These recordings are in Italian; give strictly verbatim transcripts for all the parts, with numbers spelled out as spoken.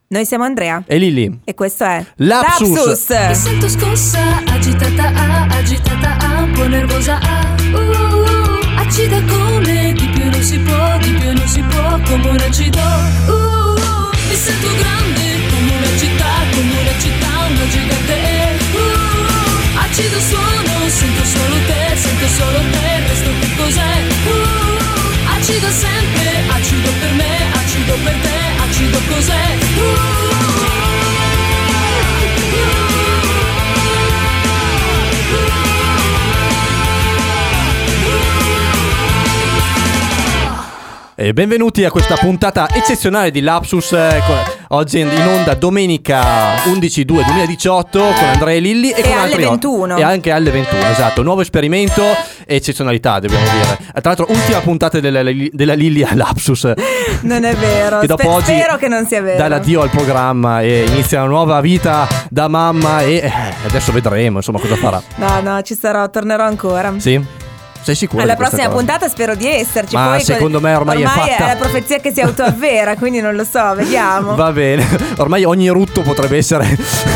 Noi siamo Andrea e Lilli e questo è Lapsus. Lapsus. Mi sento scossa, agitata, ah, agitata, ah, un po' nervosa, ah, uh, uh, acida come di più non si può, di più non si può, come un acido, uh, uh, mi sento grande come una città, come una città, una gigante, uh, acido suono, sento solo te, sento solo te, il resto che cos'è, uh, acido sempre, acido per me, acido per te, acido cos'è, uh, E benvenuti a questa puntata eccezionale di Lapsus, eh, oggi in onda domenica undici due duemiladiciotto con Andrea e Lilli e, e con alle altri ventuno e anche alle ventuno, esatto, nuovo esperimento e eccezionalità, dobbiamo dire. Tra l'altro ultima puntata della, della Lilli a Lapsus. Non è vero, che dopo Sper- oggi spero che non sia vero. dà l'addio al programma e inizia una nuova vita da mamma e eh, adesso vedremo insomma cosa farà. No, no, ci sarò, tornerò ancora. Sì? Sei sicuro? Alla di questa prossima cosa? puntata spero di esserci. Ma Poi secondo me ormai è fatta. è la profezia che si autoavvera, quindi non lo so, vediamo. Va bene, ormai ogni rutto potrebbe essere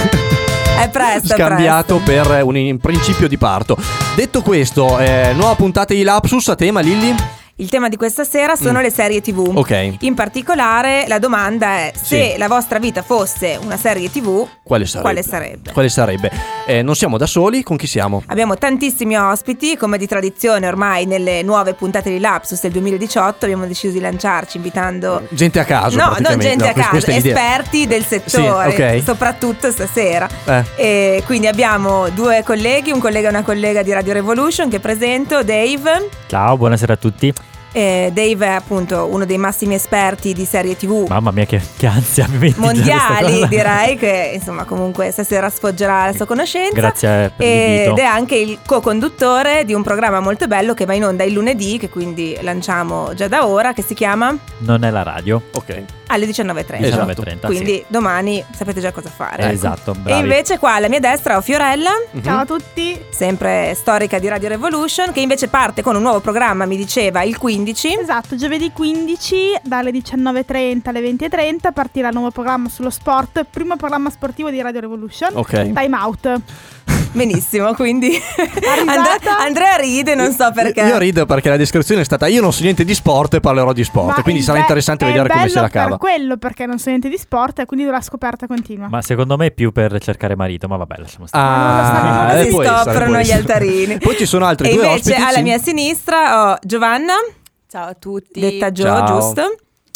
È presto, scambiato presto. per un in principio di parto. Detto questo, eh, nuova puntata di Lapsus a tema, Lilli? Il tema di questa sera sono Mm. le serie tivù. Ok. In particolare la domanda è: se Sì. la vostra vita fosse una serie tivù, Quale sarebbe? quale sarebbe? Quale sarebbe? Eh, non siamo da soli, con chi siamo? Abbiamo tantissimi ospiti, come di tradizione ormai nelle nuove puntate di Lapsus del duemiladiciotto abbiamo deciso di lanciarci invitando Gente a caso. No, non praticamente. gente No, a caso, questa è l'idea. esperti del settore, Sì, ok. soprattutto stasera. Eh. E quindi abbiamo due colleghi, un collega e una collega di Radio Revolution che presento, Dave. Ciao, buonasera a tutti. Eh, Dave è appunto uno dei massimi esperti di serie tivù Mamma mia che, che ansia mi metti già questa mondiali, cosa. direi, che insomma comunque stasera sfoggerà la sua conoscenza. Grazie per Ed l'invito. è anche il co-conduttore di un programma molto bello che va in onda il lunedì, che quindi lanciamo già da ora, che si chiama Non è la radio. Ok. alle diciannove e trenta. Esatto. diciannove e trenta, Quindi sì. domani sapete già cosa fare. Eh, Esatto, E bravi. invece qua alla mia destra ho Fiorella, Mhm. Ciao a tutti. sempre storica di Radio Revolution, che invece parte con un nuovo programma, mi diceva, il quindici. Esatto, giovedì quindici dalle diciannove e trenta alle venti e trenta partirà il nuovo programma sullo sport, primo programma sportivo di Radio Revolution. Ok. Time Out. Benissimo, quindi risata? And- Andrea ride, non so perché. Io rido perché la descrizione è stata: io non so niente di sport e parlerò di sport. Ma Quindi il sarà be- interessante è vedere come bello se la cava. per quello, perché non so niente di sport e quindi la scoperta continua. Ma secondo me è più per cercare marito, ma vabbè, lasciamo stare. Ma non lo sa- non lo Ah, si e può essere, scoprono può gli essere. altarini. Poi ci sono altri E due invece ospiti. alla sì. mia sinistra ho Giovanna, Ciao a tutti. detta Gio, Ciao. giusto?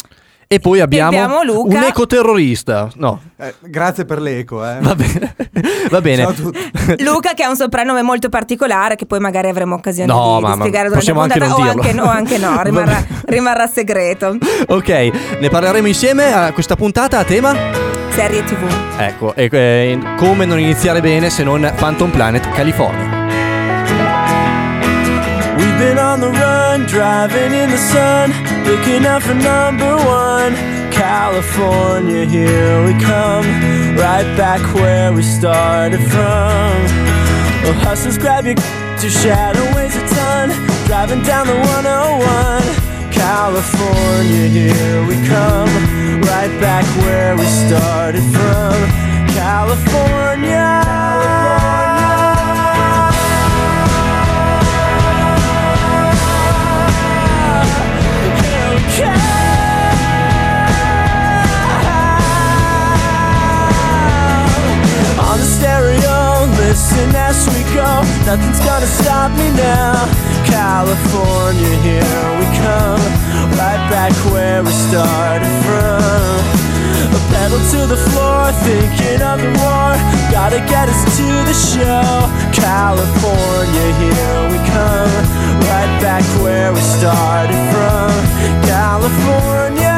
E poi abbiamo, abbiamo Luca. un ecoterrorista. No, Eh, grazie per l'eco, eh. va bene. Va bene. Ciao a tutti. Luca, che ha un soprannome molto particolare che poi magari avremo occasione No, di, ma- di ma spiegare durante la possiamo anche puntata, non o dirlo. anche no, anche no, rimarrà, Vabbè. rimarrà segreto. Ok, ne parleremo insieme a questa puntata a tema. Serie tivù. Ecco, e, eh, come non iniziare bene se non Phantom Planet California. We've been on the run, driving in the sun, looking out for number one. California, here we come, right back where we started from. Well, hustlers, grab your to shadow weighs a ton, driving down the one oh one. California, here we come, right back where we started from. California. On the stereo, listen as we go. Nothing's gonna stop me now. California, here we come, right back where we started from. A pedal to the floor, thinking of the war. Gotta get us to the show. California, here we come, right back where we started from. California.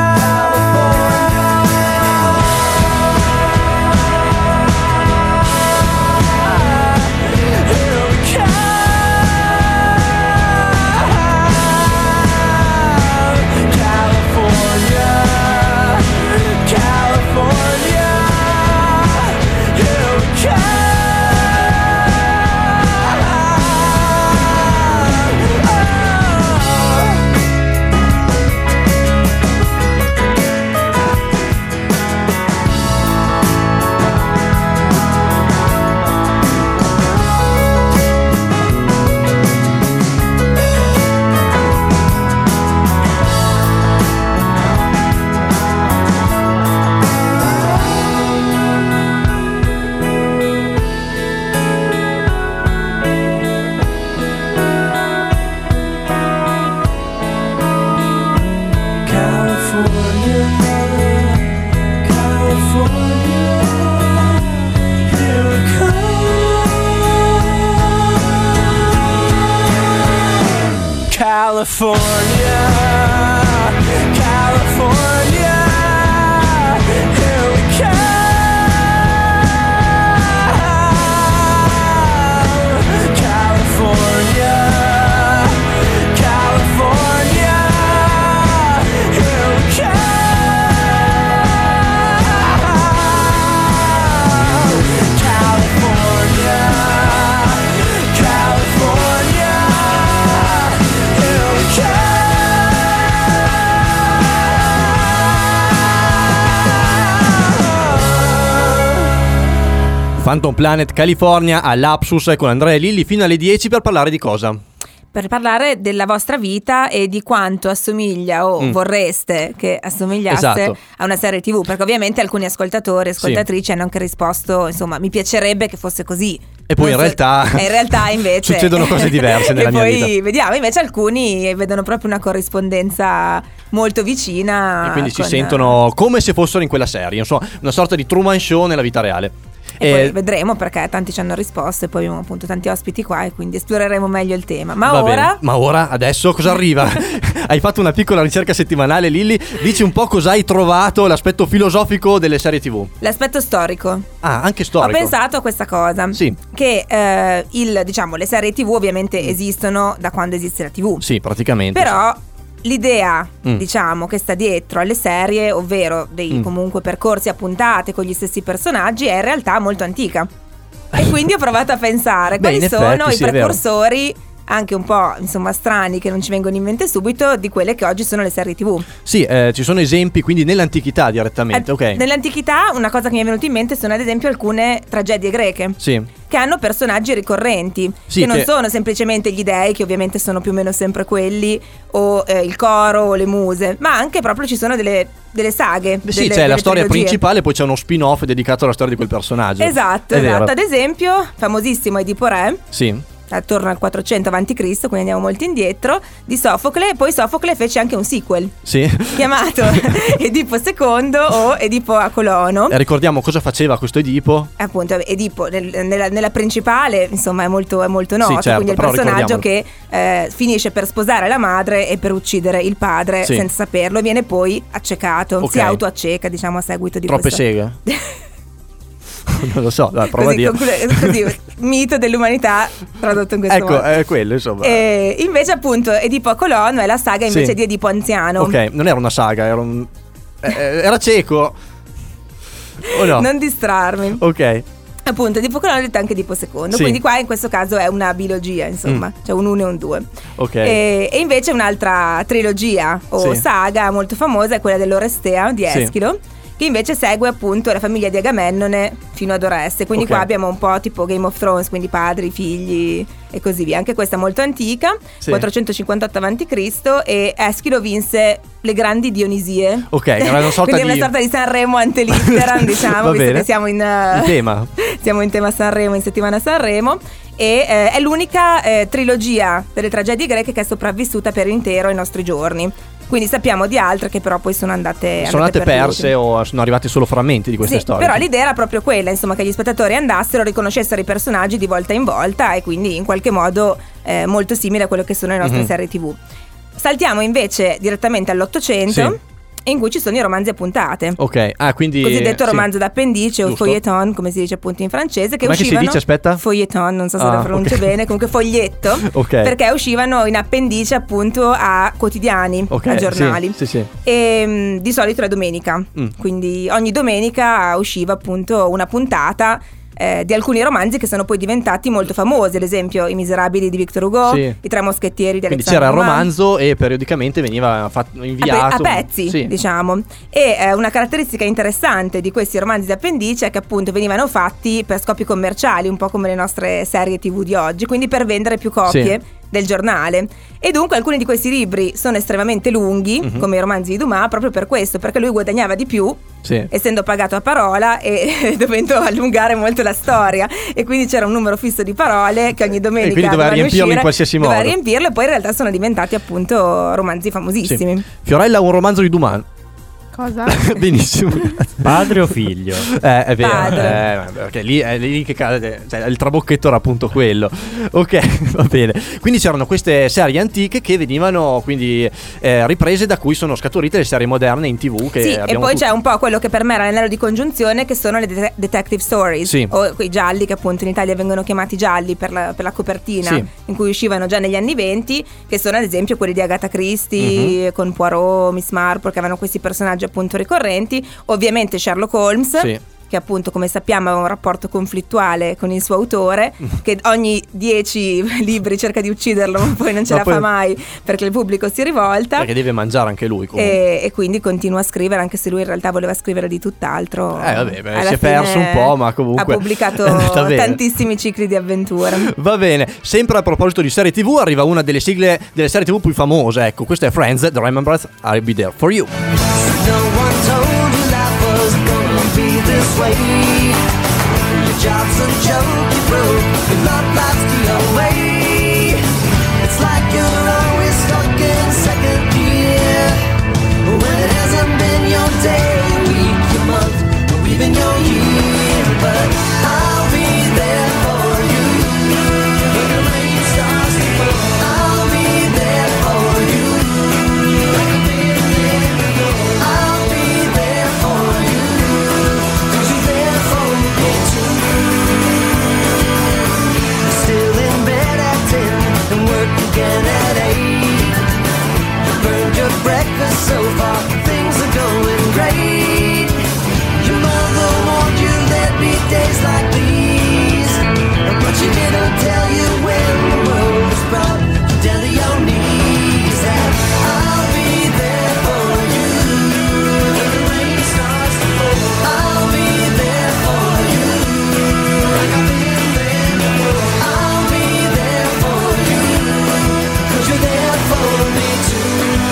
Phantom Planet California all'Apsus con Andrea e Lilli fino alle dieci per parlare di cosa? Per parlare della vostra vita e di quanto assomiglia o Mm. vorreste che assomigliasse Esatto. a una serie tivù, perché ovviamente alcuni ascoltatori e ascoltatrici hanno anche risposto, insomma, mi piacerebbe che fosse così. E poi in Non so- realtà e in realtà invece succedono cose diverse nella e mia poi vita. vediamo, invece alcuni vedono proprio una corrispondenza molto vicina E quindi si con- sentono come se fossero in quella serie, insomma, una sorta di Truman Show nella vita reale. E Eh, poi vedremo, perché tanti ci hanno risposto e poi abbiamo appunto tanti ospiti qua e quindi esploreremo meglio il tema. Ma va ora bene. Ma ora, adesso cosa arriva? Hai fatto una piccola ricerca settimanale, Lilli. Dici un po' cosa hai trovato, l'aspetto filosofico delle serie tivù. l'aspetto storico. Ah, anche storico. Ho pensato a questa cosa. Sì. Che eh, il, diciamo, le serie tivù ovviamente esistono da quando esiste la tivù. Sì, praticamente. Però l'idea, Mm. diciamo, che sta dietro alle serie, ovvero dei Mm. comunque percorsi a puntate con gli stessi personaggi, è in realtà molto antica. E quindi ho provato a pensare Beh, quali in sono effetti, i sì, è vero. precursori, anche un po' insomma strani, che non ci vengono in mente subito, di quelle che oggi sono le serie tivù. Sì, eh, ci sono esempi quindi nell'antichità direttamente, Eh, ok. Nell'antichità una cosa che mi è venuta in mente sono ad esempio alcune tragedie greche. Sì. Che hanno personaggi ricorrenti, Sì, che non che- sono semplicemente gli dei, che ovviamente sono più o meno sempre quelli, o eh, il coro o le muse, ma anche proprio ci sono delle, delle saghe. Beh, sì, delle- c'è la delle storia trilogie. principale, poi c'è uno spin-off dedicato alla storia di quel personaggio. Esatto, È vero. esatto. Ad esempio, famosissimo Edipo Re, Sì. attorno al quattrocento avanti Cristo, quindi andiamo molto indietro, di Sofocle. Poi Sofocle fece anche un sequel Sì. chiamato Edipo secondo o Edipo a Colono. E ricordiamo cosa faceva questo Edipo. Appunto, Edipo nel- nella, nella principale, insomma, è molto, è molto noto. Sì, certo, quindi è il però personaggio che eh, finisce per sposare la madre e per uccidere il padre Sì. senza saperlo, e viene poi accecato, Ok. si autoacceca, diciamo, a seguito di Troppe questo. seghe. Non lo so, dai, prova a Così, dire. conclu- così, mito dell'umanità tradotto in questo Ecco, modo. è quello, insomma. E invece appunto Edipo a Colono è la saga invece Sì. di Edipo anziano. Ok, non era una saga, era un. eh, era cieco. O no? Non distrarmi. Ok. Appunto, Edipo Colono è detto anche Edipo secondo. Sì. Quindi qua in questo caso è una bilogia, insomma, Mm. cioè un uno e un due. Ok. E, e invece un'altra trilogia o Sì. saga molto famosa è quella dell'Orestea di Sì. Eschilo, che invece segue appunto la famiglia di Agamennone fino ad Oreste. Quindi Ok. qua abbiamo un po' tipo Game of Thrones, quindi padri, figli e così via. Anche questa molto antica, Sì. quattrocentocinquantotto avanti Cristo, e Eschilo vinse le grandi Dionisie. Ok, era una sorta quindi di- una sorta di Sanremo antelitteram, diciamo, Va visto bene. che siamo in, uh, In tema. siamo in tema Sanremo, in settimana Sanremo. E eh, è l'unica eh, trilogia delle tragedie greche che è sopravvissuta per intero ai nostri giorni. Quindi sappiamo di altre che però poi sono andate, Sono andate perdute. perse o sono arrivati solo frammenti di queste Sì, storie. però l'idea era proprio quella, insomma, che gli spettatori andassero, riconoscessero i personaggi di volta in volta e quindi in qualche modo eh, molto simile a quello che sono le nostre Mhm. serie tivù. Saltiamo invece direttamente all'Ottocento, Sì. in cui ci sono i romanzi a puntate. Ok, ah, quindi. Cosiddetto sì. romanzo d'appendice o Giusto. feuilleton, come si dice appunto in francese, che Com'è che si uscivano. dice, aspetta? Feuilleton, non so se Ah, lo pronuncio ok. bene, comunque foglietto. Ok. Perché uscivano in appendice appunto a quotidiani, Ok, a giornali. Sì, sì, sì. E mh, di solito la domenica. Mm. Quindi ogni domenica usciva appunto una puntata eh, di alcuni romanzi che sono poi diventati molto famosi, ad esempio I Miserabili di Victor Hugo, Sì. I Tre Moschettieri di Quindi Alexandre c'era il Dumas. romanzo e periodicamente veniva fatto, A, pe- inviato. a pezzi, Sì. diciamo. E eh, una caratteristica interessante di questi romanzi d'appendice è che appunto venivano fatti per scopi commerciali, un po' come le nostre serie tivù di oggi, quindi per vendere più copie Sì. del giornale. E dunque alcuni di questi libri sono estremamente lunghi, Mhm. come i romanzi di Dumas, proprio per questo, perché lui guadagnava di più Sì. essendo pagato a parola e dovendo allungare molto la storia, e quindi c'era un numero fisso di parole che ogni domenica E quindi doveva dovevano riempirlo in uscire, qualsiasi doveva modo. riempirlo, e poi in realtà sono diventati appunto romanzi famosissimi. Sì. Fiorella ha un romanzo di Dumas. Cosa? Benissimo. Padre o figlio? Eh, è vero, Padre. eh, perché lì è lì che cade, cioè, il trabocchetto era appunto quello. Ok, va bene. Quindi c'erano queste serie antiche che venivano quindi eh, riprese, da cui sono scaturite le serie moderne in tv che Sì, e abbiamo poi tutti. c'è un po' quello che per me era l'anello di congiunzione, che sono le det- detective stories, Sì. o quei gialli che appunto in Italia vengono chiamati gialli per la, per la copertina, Sì. in cui uscivano già negli anni venti, che sono ad esempio quelli di Agatha Christie, con Poirot, Miss Marple, che avevano questi personaggi appunto ricorrenti. Ovviamente Sherlock Holmes, Sì. che appunto, come sappiamo, aveva un rapporto conflittuale con il suo autore, che ogni dieci libri cerca di ucciderlo, ma poi non ce Ma la poi- fa mai perché il pubblico si rivolta. Perché deve mangiare anche lui comunque. E, e quindi continua a scrivere, anche se lui in realtà voleva scrivere di tutt'altro. Eh, vabbè, beh, Alla si è fine perso un po', ma comunque ha pubblicato è andata bene. tantissimi cicli di avventura. Va bene, sempre a proposito di serie tv, arriva una delle sigle delle serie tv più famose. Ecco, questa è Friends, The Remembrance, I'll Be There For You. No one told you life was gonna be this way. Your job's a joke, you broke. Your love life's the way. It's like you're always stuck in second gear. When it hasn't been your day, your week, your month, or even your year. But I'll be there for you. When the rain starts to fall, I'll be there for you. Like I've been there before. I'll be there for you. 'Cause you're there for me too. Still in bed at ten and work again at eight. Burned your breakfast so far, things are going great. Your mother warned you there'd be days like these, but she didn't tell you when the world was brought you down to your knees. And I'll be there for you when the rain starts to fall. I'll be there for you like I've been there before. I'll be there for you 'cause you're there for me too.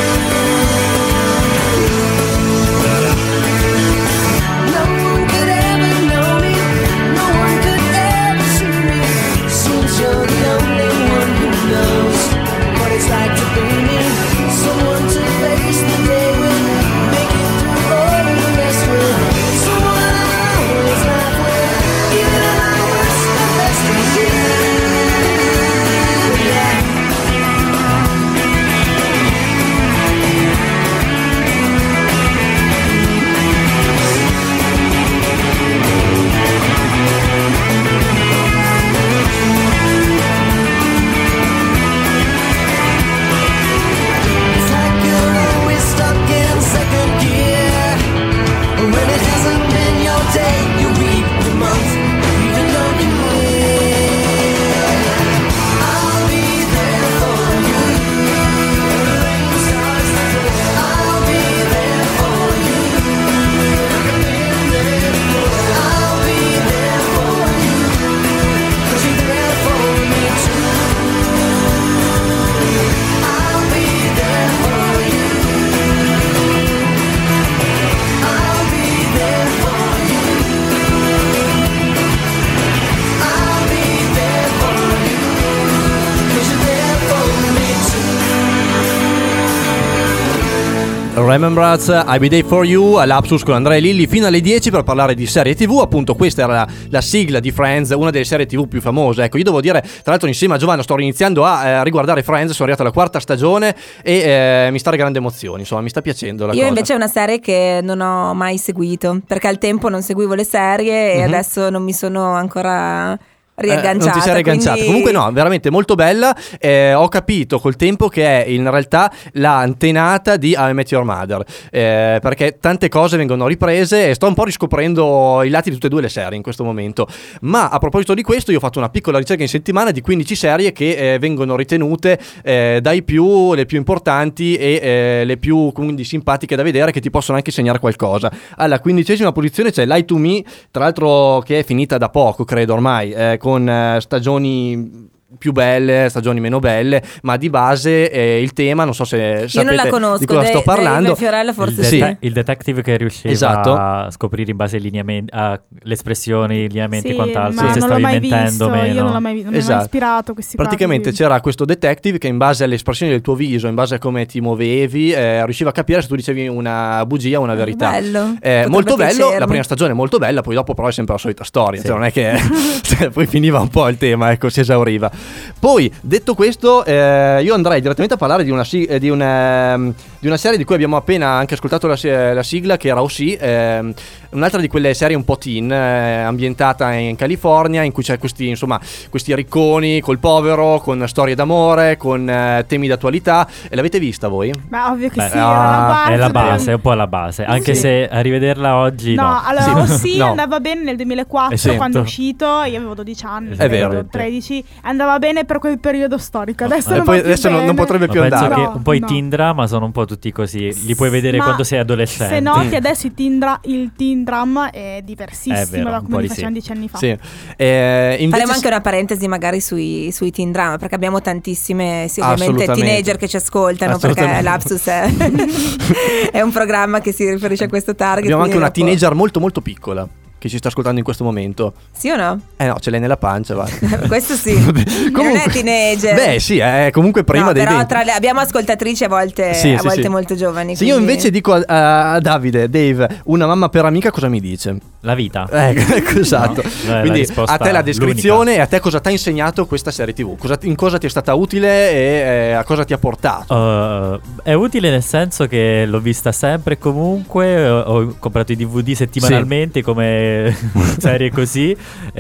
No one could ever know me, no one could ever see me. Seems you're the only one who knows what it's like to be me. Someone to face the day with, make it through all the rest with. Someone I always laugh with, even at my worst, the best of you. Yeah. It's like you're always stuck in second gear. When it hasn't been your day, your week, your month, even your year. I'll be there for you. When the rain starts to fall, I'll be there for you. Like I've been there before. I'll be there for you. 'Cause you're there for me too. I'll be there for you. I'll be there for you. I'll be there for you. 'Cause you're there for me too. Remembrance, I'll Be There For You, all'Apsus con Andrea e Lilli fino alle dieci per parlare di serie tv. Appunto, questa era la, la sigla di Friends, una delle serie tv più famose. Ecco, io devo dire, tra l'altro insieme a Giovanna sto iniziando a eh, riguardare Friends, sono arrivato alla quarta stagione e eh, mi sta regalando emozioni, insomma mi sta piacendo la Io cosa. invece è una serie che non ho mai seguito, perché al tempo non seguivo le serie e Mhm. adesso non mi sono ancora Eh, riagganciata. non ti sei riagganciata. quindi- Comunque no, veramente molto bella. Eh, ho capito col tempo che è in realtà l'antenata di How I Met Your Mother, eh, perché tante cose vengono riprese e sto un po' riscoprendo i lati di tutte e due le serie in questo momento. Ma a proposito di questo, io ho fatto una piccola ricerca in settimana di quindici serie che eh, vengono ritenute eh, dai più le più importanti e eh, le più quindi simpatiche da vedere, che ti possono anche insegnare qualcosa. Alla quindicesima posizione c'è Lie to Me, tra l'altro che è finita da poco, credo ormai, eh, con eh, stagioni più belle, stagioni meno belle, ma di base eh, il tema, non so se Io sapete non la conosco, di cosa dei- sto parlando. dei Fiorella Il, forse dete- sì. il detective che riusciva Esatto. a scoprire in base ai lineamenti, alle espressioni, ai lineamenti Sì, e quant'altro, ma se non l'ho stavi mai mentendo visto, o meno. io non l'ho mai, non mi ha Esatto. mai ispirato a questi Praticamente quadri. c'era questo detective che in base alle espressioni del tuo viso, in base a come ti muovevi, eh, riusciva a capire se tu dicevi una bugia o una verità. Bello. Eh, Potrebbe molto bello, piacermi. la prima stagione è molto bella, poi dopo però è sempre la solita storia, Sì. cioè non è che cioè, poi finiva un po' il tema, ecco, si esauriva. Poi, detto questo, eh, io andrei direttamente a parlare di una, si- eh, di, una, di una serie di cui abbiamo appena anche ascoltato la, la sigla, che era O C, eh, un'altra di quelle serie un po' teen, eh, ambientata in California, in cui c'è questi, insomma, questi ricconi col povero, con storie d'amore, con eh, temi d'attualità. E l'avete vista voi? Beh, ovvio che Beh, sì, era la base. È la per- base, è un po' la base. Anche Sì. se a rivederla oggi No, no. allora Sì. sì, No. andava bene nel duemilaquattro Esatto. quando è uscito, io avevo dodici anni, È vero. avevo tredici, andava bene per quel periodo storico. Adesso E non poi va più adesso non, non bene. potrebbe Ma più penso andare. che No, un po' i no. teen drama sono un po' tutti così. Li puoi vedere Ma quando sei adolescente. Se noti adesso il teen, dra- il teen drama è diversissimo È vero, da un po' come li di sì. facevano dieci anni fa. Sì. Eh, invece Faremo anche una parentesi magari sui, sui teen drama, perché abbiamo tantissime, sì, ovviamente Assolutamente. teenager che ci ascoltano, perché Assolutamente. Lapsus è, è un programma che si riferisce a questo target. abbiamo anche quindi una dopo- teenager molto molto piccola che ci sta ascoltando in questo momento. Sì o no? Eh no, ce l'hai nella pancia, va. Questo sì. Vabbè, Non è teenager. Beh, sì, è comunque prima No, dei però venti. tra le- abbiamo ascoltatrici a volte, Sì, a sì, volte sì. molto giovani. Se io quindi- invece dico a, a Davide, Dave, una mamma per amica, cosa mi dice? La vita. Ecco, esatto. No, no, è la Quindi risposta a te la descrizione l'unica. e a te cosa ti ha insegnato questa serie tivù? Cosa, in cosa ti è stata utile e eh, a cosa ti ha portato? Uh, è utile nel senso che l'ho vista sempre e comunque. Ho, ho comprato i D V D settimanalmente come serie così.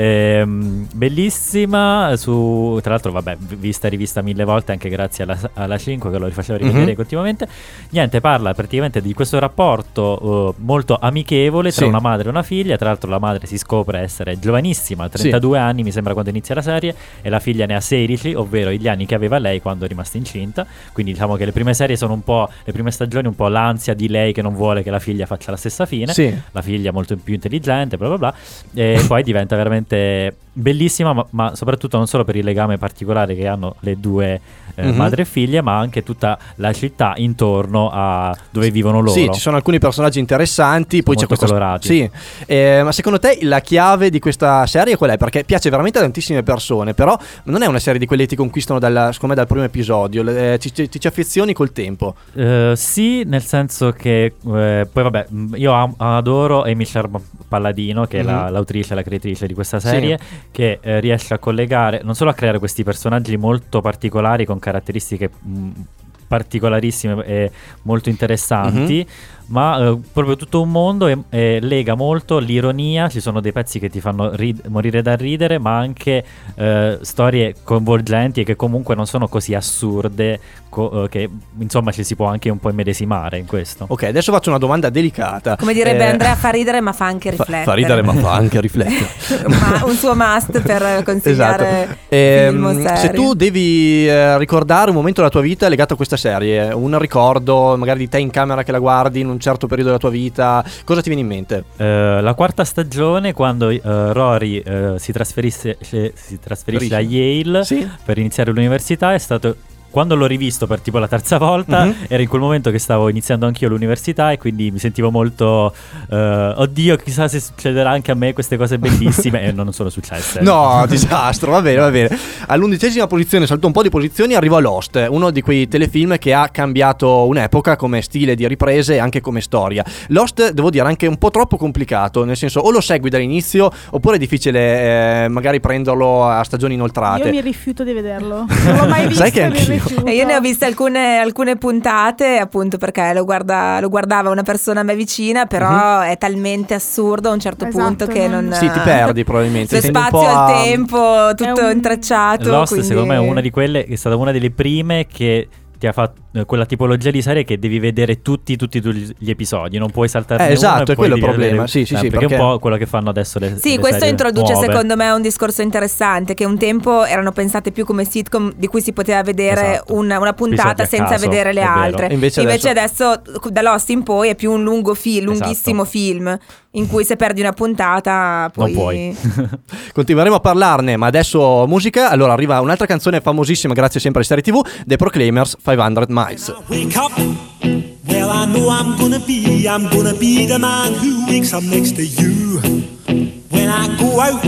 Ehm, bellissima. Su, tra l'altro, vabbè, vista e rivista mille volte anche grazie alla, alla cinque che lo rifaceva rivedere Mhm. continuamente. Niente, parla praticamente di questo rapporto uh, molto amichevole tra Sì. una madre e una figlia. Tra l'altro, la madre si scopre essere giovanissima, trentadue anni mi sembra quando inizia la serie, e la figlia ne ha sedici, ovvero gli anni che aveva lei quando è rimasta incinta. Quindi diciamo che le prime serie sono un po', le prime stagioni un po' l'ansia di lei che non vuole che la figlia faccia la stessa fine. Sì. La figlia molto più intelligente, bla bla bla, e poi diventa veramente bellissima, ma, ma soprattutto non solo per il legame particolare che hanno le due eh, Mhm. madre e figlia, ma anche tutta la città intorno a dove vivono loro. Sì, ci sono alcuni personaggi interessanti, poi c'è Molto questa colorati. Sì. Eh, ma secondo te la chiave di questa serie qual è? Perché piace veramente a tantissime persone, però non è una serie di quelle che ti conquistano dal, secondo me, dal primo episodio, eh, ci, ci, ci affezioni col tempo. Eh, sì, nel senso che eh, poi vabbè, mh, io am- adoro Amy Sherman Palladino, che è la- Mhm. l'autrice e la creatrice di questa serie, che eh, riesce a collegare, non solo a creare questi personaggi molto particolari con caratteristiche mh, particolarissime e molto interessanti, ma eh, proprio tutto un mondo, e, e lega molto l'ironia. Ci sono dei pezzi che ti fanno rid- morire da ridere, ma anche eh, storie coinvolgenti e che comunque non sono così assurde, co- eh, che insomma ci si può anche un po' immedesimare in questo. Ok, adesso faccio una domanda delicata. Come direbbe Eh, Andrea, fa ridere ma fa anche fa, riflettere. fa ridere ma fa anche riflettere. Ma un suo must per consigliare Esatto. Ehm, film o se serie. tu devi eh, ricordare un momento della tua vita legato a questa serie, un ricordo magari di te in camera che la guardi in un certo periodo della tua vita, cosa ti viene in mente? Eh, la quarta stagione, quando eh, Rory eh, si trasferisse, si trasferisce a Yale Sì. per iniziare l'università, è stato. Quando l'ho rivisto per tipo la terza volta, Mhm. era in quel momento che stavo iniziando anch'io l'università, e quindi mi sentivo molto eh, oddio, chissà se succederà anche a me queste cose bellissime, e non sono successe. No, disastro, va bene, va bene. All'undicesima posizione, saltò un po' di posizioni, arrivò Lost, uno di quei telefilm che ha cambiato un'epoca come stile di riprese e anche come storia. Lost, devo dire, anche un po' troppo complicato, nel senso o lo segui dall'inizio oppure è difficile eh, magari prenderlo a stagioni inoltrate. Io mi rifiuto di vederlo. Non l'ho mai visto. Sai che mi anch'io. rifiuto. E io ne ho viste alcune, alcune puntate, appunto perché lo, guarda, lo guardava una persona a me vicina, però è talmente assurdo a un certo Esatto, punto che non- non... Sì, ti perdi probabilmente. Lo tendi un spazio po' al a- tempo, tutto È un- intrecciato. Lost quindi- secondo me è una di quelle, è stata una delle prime che ti ha fatto eh, quella tipologia di serie che devi vedere tutti tutti, tutti gli episodi, non puoi saltarne Eh, uno, esatto, e è poi quello il devi problema. vedere Sì, sì, sì, sempre, che è perché- un po' quello che fanno adesso le Sì, le questo serie introduce nuove. secondo me un discorso interessante, che un tempo erano pensate più come sitcom di cui si poteva vedere Esatto. una, una puntata Episodi a senza caso, vedere le è vero. altre. Invece adesso... da Lost in poi è più un lungo film, Esatto. lunghissimo film, in cui se perdi una puntata poi... Non puoi. Continueremo a parlarne, ma adesso musica. Allora arriva un'altra canzone famosissima, grazie sempre alle serie tivù, The Proclaimers, cinquecento Miles. Wake up. Well, I know I'm gonna be, I'm gonna be the man who wakes up next to you. When I go out,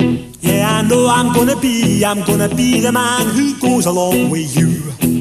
yeah, I know I'm gonna be, I'm gonna be the man who goes along with you.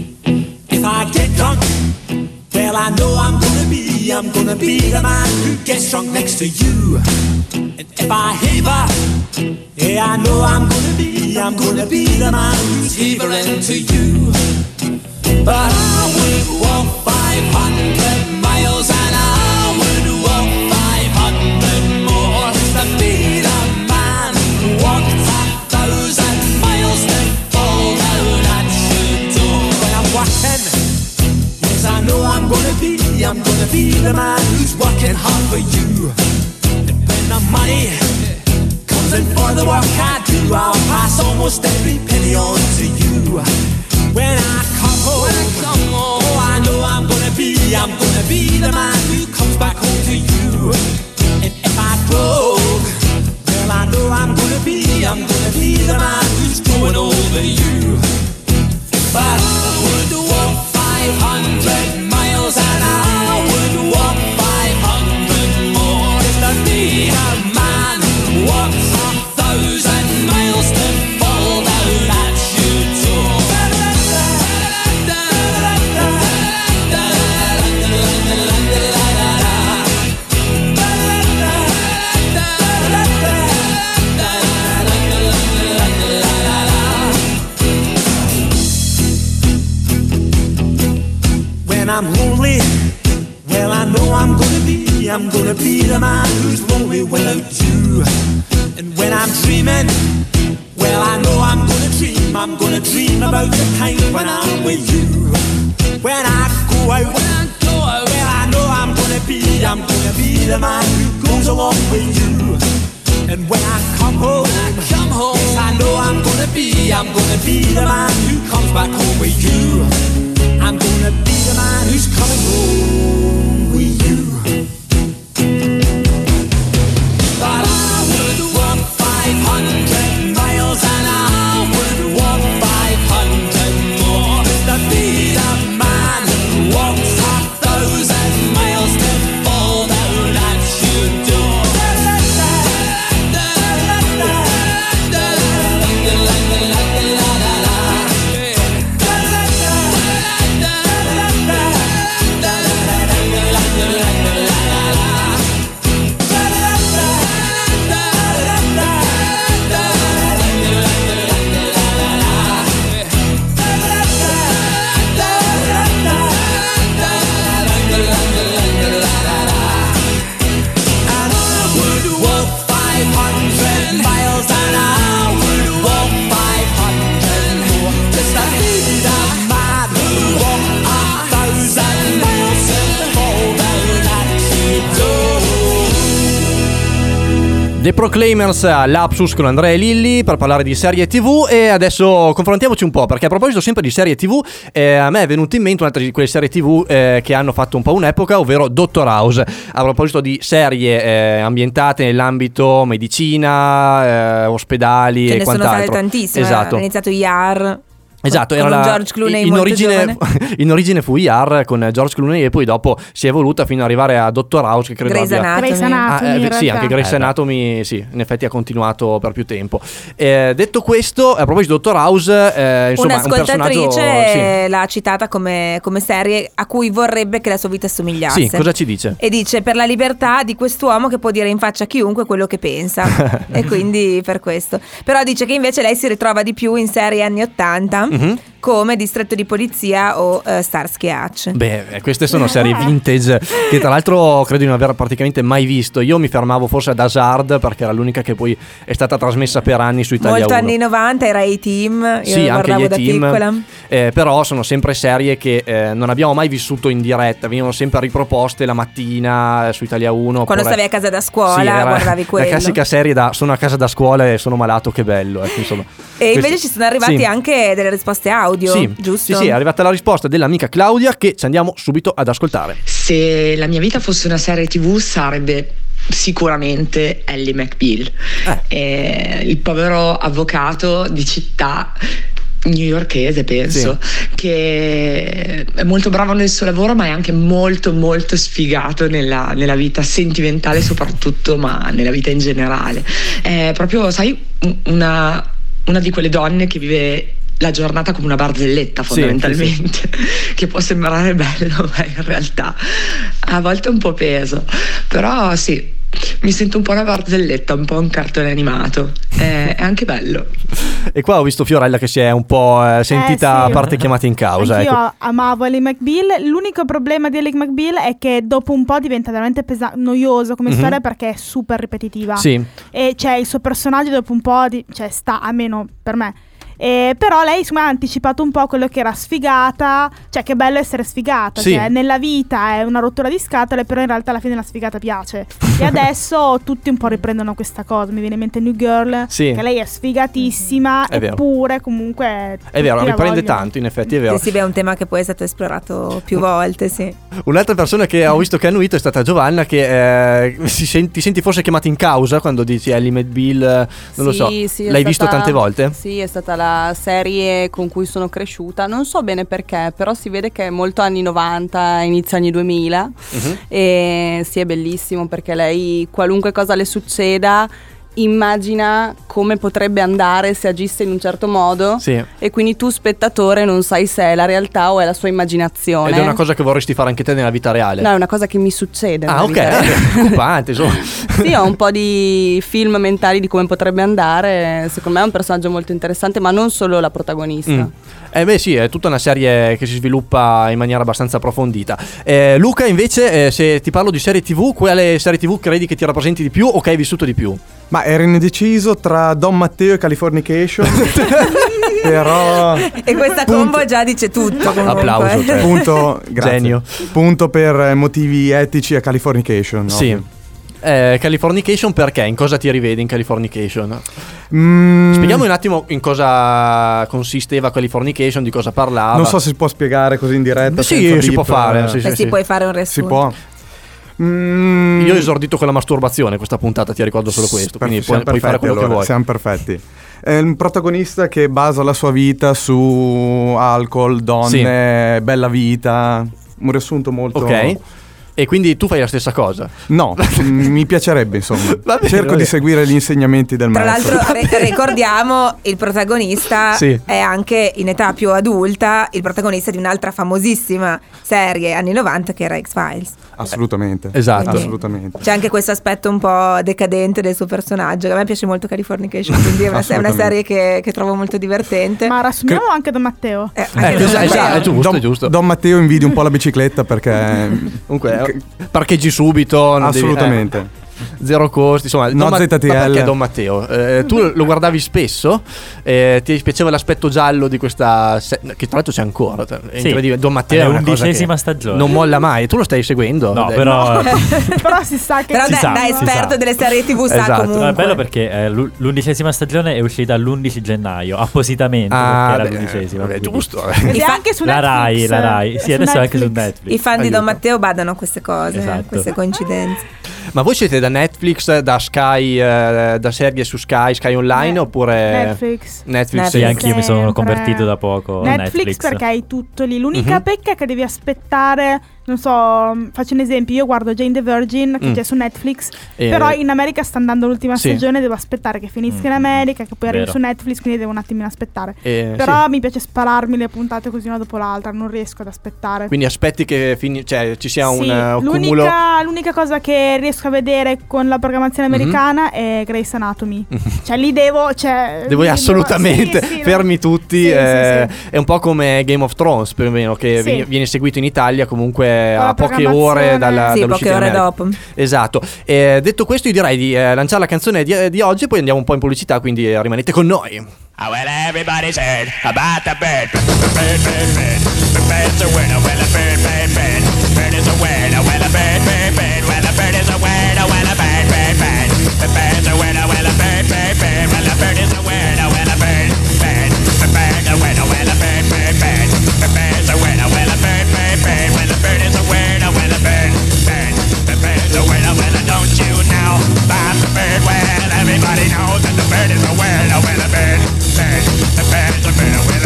If I get drunk, well, I know I'm gonna be, I'm gonna be the man who gets drunk next to you. And if I heaver, yeah, I know I'm gonna be, I'm gonna be the man who's heavering to you. But I would walk five hundred miles and I would walk five hundred more to be the man who walked a thousand miles to fall down at your door. When I'm walking, yes, I know I'm gonna be, I'm gonna be the man who's working hard for you. And when the money comes in for the work I do, I'll pass almost every penny on to you. When I come home, when I come home, oh, I know I'm gonna be, I'm gonna be the man who comes back home to you. And if I broke, well, I know I'm gonna be, I'm gonna be the man who's going over you. But I would walk five hundred miles and I would walk five hundred more just to be the man who walks a thousand miles to fall down at your door. When I'm lonely, well, I know I'm gonna be, I'm gonna be the man who's lonely without you. And when I'm dreaming, well, I know I'm gonna dream, I'm gonna dream about the time when I'm with you. When I go out, when I go out, well, I know I'm gonna be, I'm gonna be the man who goes along with you. And when I come home, when I come home, yes, I know I'm gonna be, I'm gonna be the man who comes back home with you. I'm gonna be the man who's coming home with you. But I would walk five hundred miles and I would walk five hundred more to be the man who walks a thousand miles to fall down at your door. The Proclaimers, Lapsus con Andrea e Lilli per parlare di serie tv. E adesso confrontiamoci un po', perché a proposito sempre di serie tv, eh, a me è venuto in mente un'altra di quelle serie tv eh, che hanno fatto un po' un'epoca, ovvero Doctor House. A proposito di serie eh, ambientate nell'ambito medicina, eh, ospedali Ce e ne quant'altro. sono state tantissime. Esatto. Ha iniziato I R. Esatto, con era la, George Clooney in, molto origine, in origine fu I R con George Clooney e poi dopo si è evoluta fino ad arrivare a Doctor House, che credo Grey's abbia Anatomy. Grey's Anatomy, Ah, eh, in sì, realtà. anche Grey's Eh, Anatomy, sì, in effetti ha continuato per più tempo. Eh, detto questo, a proposito di Doctor House, eh, insomma, un personaggio, Un'ascoltatrice sì. l'ha citata come, come serie a cui vorrebbe che la sua vita assomigliasse. Sì, cosa ci dice? E dice: per la libertà di quest'uomo che può dire in faccia a chiunque quello che pensa. E quindi per questo. Però dice che invece lei si ritrova di più in serie anni ottanta, Mhm. come Distretto di Polizia o uh, Starsky e Hutch. Beh, eh, queste sono serie vintage che tra l'altro credo di non aver praticamente mai visto. Io mi fermavo forse ad Hazard, perché era l'unica che poi è stata trasmessa per anni su Italia Molto uno. anni novanta era A-Team. Io Sì, lo anche guardavo gli da A-Team, piccola. eh, però sono sempre serie che eh, non abbiamo mai vissuto in diretta, venivano sempre riproposte la mattina eh, su Italia uno. Quando oppure- stavi a casa da scuola, Sì, era guardavi quello. La classica serie da sono a casa da scuola e sono malato, che bello. Ecco, insomma. E invece Questo- ci sono arrivati sì. anche delle risposte audio, Sì, giusto? sì, sì, è arrivata la risposta dell'amica Claudia, che ci andiamo subito ad ascoltare. Se la mia vita fosse una serie tv sarebbe sicuramente Ally McBeal, eh, il povero avvocato di città newyorkese, penso, che è molto bravo nel suo lavoro, ma è anche molto molto sfigato nella, nella vita sentimentale soprattutto, ma nella vita in generale. È proprio, sai, una, una di quelle donne che vive la giornata come una barzelletta, fondamentalmente, che può sembrare bello, ma in realtà a volte è un po' peso. Però sì, mi sento un po' una barzelletta, un po' un cartone animato. È, è anche bello. E qua ho visto Fiorella che si è un po' eh, sentita Eh, sì. a parte chiamata in causa. Anch'io Ecco. amavo Ally McBeal. L'unico problema di Ally McBeal è che dopo un po' diventa veramente pesa- noioso come Mhm. storia, perché è super ripetitiva. Sì. E cioè il suo personaggio dopo un po' di, cioè sta, almeno per me. E però lei insomma, ha anticipato un po' quello che era sfigata, cioè che bello essere sfigata, Sì. cioè nella vita è una rottura di scatole, però in realtà alla fine la sfigata piace. E adesso tutti un po' riprendono questa cosa, mi viene in mente New Girl, Sì. che lei è sfigatissima, È vero. eppure comunque È vero, tutti la riprende vogliono. tanto, in effetti è vero. Sì, sì, beh, è un tema che poi è stato esplorato più volte, sì. Un'altra persona che ho visto che ha annuito è stata Giovanna, che eh, si senti, ti senti forse chiamata in causa quando dici Ally McBeal, eh, non lo so. Sì, sì, è L'hai visto stata- tante volte? Sì, è stata la serie con cui sono cresciuta. Non so bene perché, però si vede che è molto anni novanta, inizio anni duemila. Mhm. E sì, è bellissimo perché lei, qualunque cosa le succeda, immagina come potrebbe andare se agisse in un certo modo. Sì. E quindi tu, spettatore, non sai se è la realtà o è la sua immaginazione. Ed è una cosa che vorresti fare anche te nella vita reale? No, è una cosa che mi succede. Ah, nella ok, vita reale. preoccupante, insomma. Sì, ho un po' di film mentali di come potrebbe andare. Secondo me è un personaggio molto interessante, ma non solo la protagonista. Mm. Eh beh sì, è tutta una serie che si sviluppa in maniera abbastanza approfondita. eh, Luca invece, eh, se ti parlo di serie tv, quale serie tv credi che ti rappresenti di più o che hai vissuto di più? Ma ero indeciso tra Don Matteo e Californication. Però E questa combo già dice tutto comunque. Applauso, cioè. punto, grazie. Genio. Punto per motivi etici a Californication. Sì. ovvio. Eh, Californication perché? In cosa ti rivedi in Californication? Mm, Spieghiamo un attimo in cosa consisteva Californication, di cosa parlava. Non so se si può spiegare così in diretta. Sì, senza si beep, può fare, eh. sì, Beh, sì, sì, sì. puoi fare un Si riassunto. può. Mm, Io ho esordito con la masturbazione questa puntata, ti ricordo solo questo, per- quindi puoi, siamo puoi fare perfetti, quello che allora, vuoi. Siamo perfetti. È un protagonista che basa la sua vita su alcol, donne, bella vita. Un riassunto molto... Ok. E quindi tu fai la stessa cosa? No, mi piacerebbe insomma. Va bene, Cerco va di bene. seguire gli insegnamenti del Tra maestro. l'altro re- ricordiamo il protagonista Sì. è anche in età più adulta il protagonista di un'altra famosissima serie anni novanta che era X-Files. Assolutamente. Esatto. Quindi Assolutamente. c'è anche questo aspetto un po' decadente del suo personaggio. A me piace molto Californication, quindi è una, è una serie che, che trovo molto divertente. Ma riassumiamo anche da Matteo. Eh, Eh, anche questo- Don esatto, Matteo. è giusto, Don, è giusto. Don Matteo invidi un po' la bicicletta perché Comunque, eh, parcheggi subito. non devi- assolutamente. eh, zero costi, insomma. No Don Ma- Z T L. ma perché Don Matteo? Eh, tu lo guardavi spesso, eh, ti piaceva l'aspetto giallo di questa se- che tra l'altro c'è ancora, è Sì. incredibile. Don Matteo È è una cosa l'undicesima che stagione. non molla mai. Tu lo stai seguendo? No, Dai. però Però si sa che Però Si da, sa, da si esperto sa. delle serie tv sa Esatto. comunque. no, è bello perché eh, l'u- l'undicesima stagione è uscita l'undici gennaio, appositamente Ah, perché era beh, l'undicesima. vabbè, quindi- giusto. ed I è fa- anche su La Netflix. Rai, la Rai. È Sì, su adesso è anche su Netflix. Netflix. I fan di Aiuto. Don Matteo badano a queste cose, Esatto. a queste coincidenze. Ma voi siete da Netflix, da Sky, eh, da serie su Sky, Sky Online Ne- oppure Netflix. Netflix? Sì, Netflix. anche io mi sono Sempre. convertito da poco a Netflix, Netflix. perché hai tutto lì. L'unica Mhm. pecca è che devi aspettare. Non so, faccio un esempio. Io guardo Jane the Virgin che Mm. c'è su Netflix. Eh, Però in America sta andando l'ultima sì. stagione. Devo aspettare che finisca in Mm. America, che poi arrivi Vero. su Netflix. Quindi devo un attimino aspettare. eh, Però sì. mi piace spararmi le puntate così una dopo l'altra. Non riesco ad aspettare. Quindi aspetti che fini- cioè, ci sia un, Sì, eh, un cumulo. l'unica, l'unica cosa che riesco a vedere con la programmazione Mhm. americana è Grey's Anatomy. Cioè lì devo, cioè, Devo lì assolutamente sì, sì, no. fermi tutti. Sì, sì, eh, sì. È un po' come Game of Thrones, più o meno, che Sì. viene, viene seguito in Italia comunque Con a la poche programmazione. ore dalla, Sì, dall'uscita poche in ore America. dopo. Esatto. Eh, detto questo, io direi di eh, lanciare la canzone di, di oggi, poi andiamo un po' in pubblicità, quindi eh, rimanete con noi. Oh, well, everybody's heard about the bird. The bird, bird, bird. The bird's a winner. Well, a bird, bird, bird. Bird is a winner. Well, a bird, bird, bird. Well, a bird is a winner. Well, a bird, bird, bird. The bird's a winner. Well, a bird, bird, bird. Well, a bird is a winner. Well, a bird, bird. The bird's a winner. Well, a bird, bird, bird. The bird's a winner. Well, a bird, bird, bird. Well, a bird is a winner. Well, a bird, bird. The bird's a winner. Well, don't you know about the bird? Well, everybody knows that the bird is a winner. Well, a bird, bird. The bird's a winner. Well,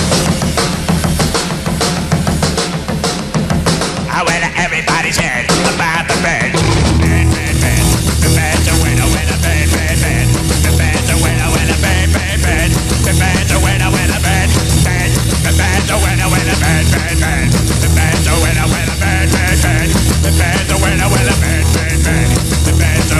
oh, well, everybody's heard about the bird. Bird, bird, bird. The bird's a winner. Well, a bird, bird, bird. The bird's a winner. Well, a bird, bird, bird. The bird's a winner. Well, a bird, bird. The bird's a winner. Well, a bird, bird, bird. The bird's a winner. Well, a bird, bird, bird. The bird's a winner. Well, a bird, bird, bird. The bird's a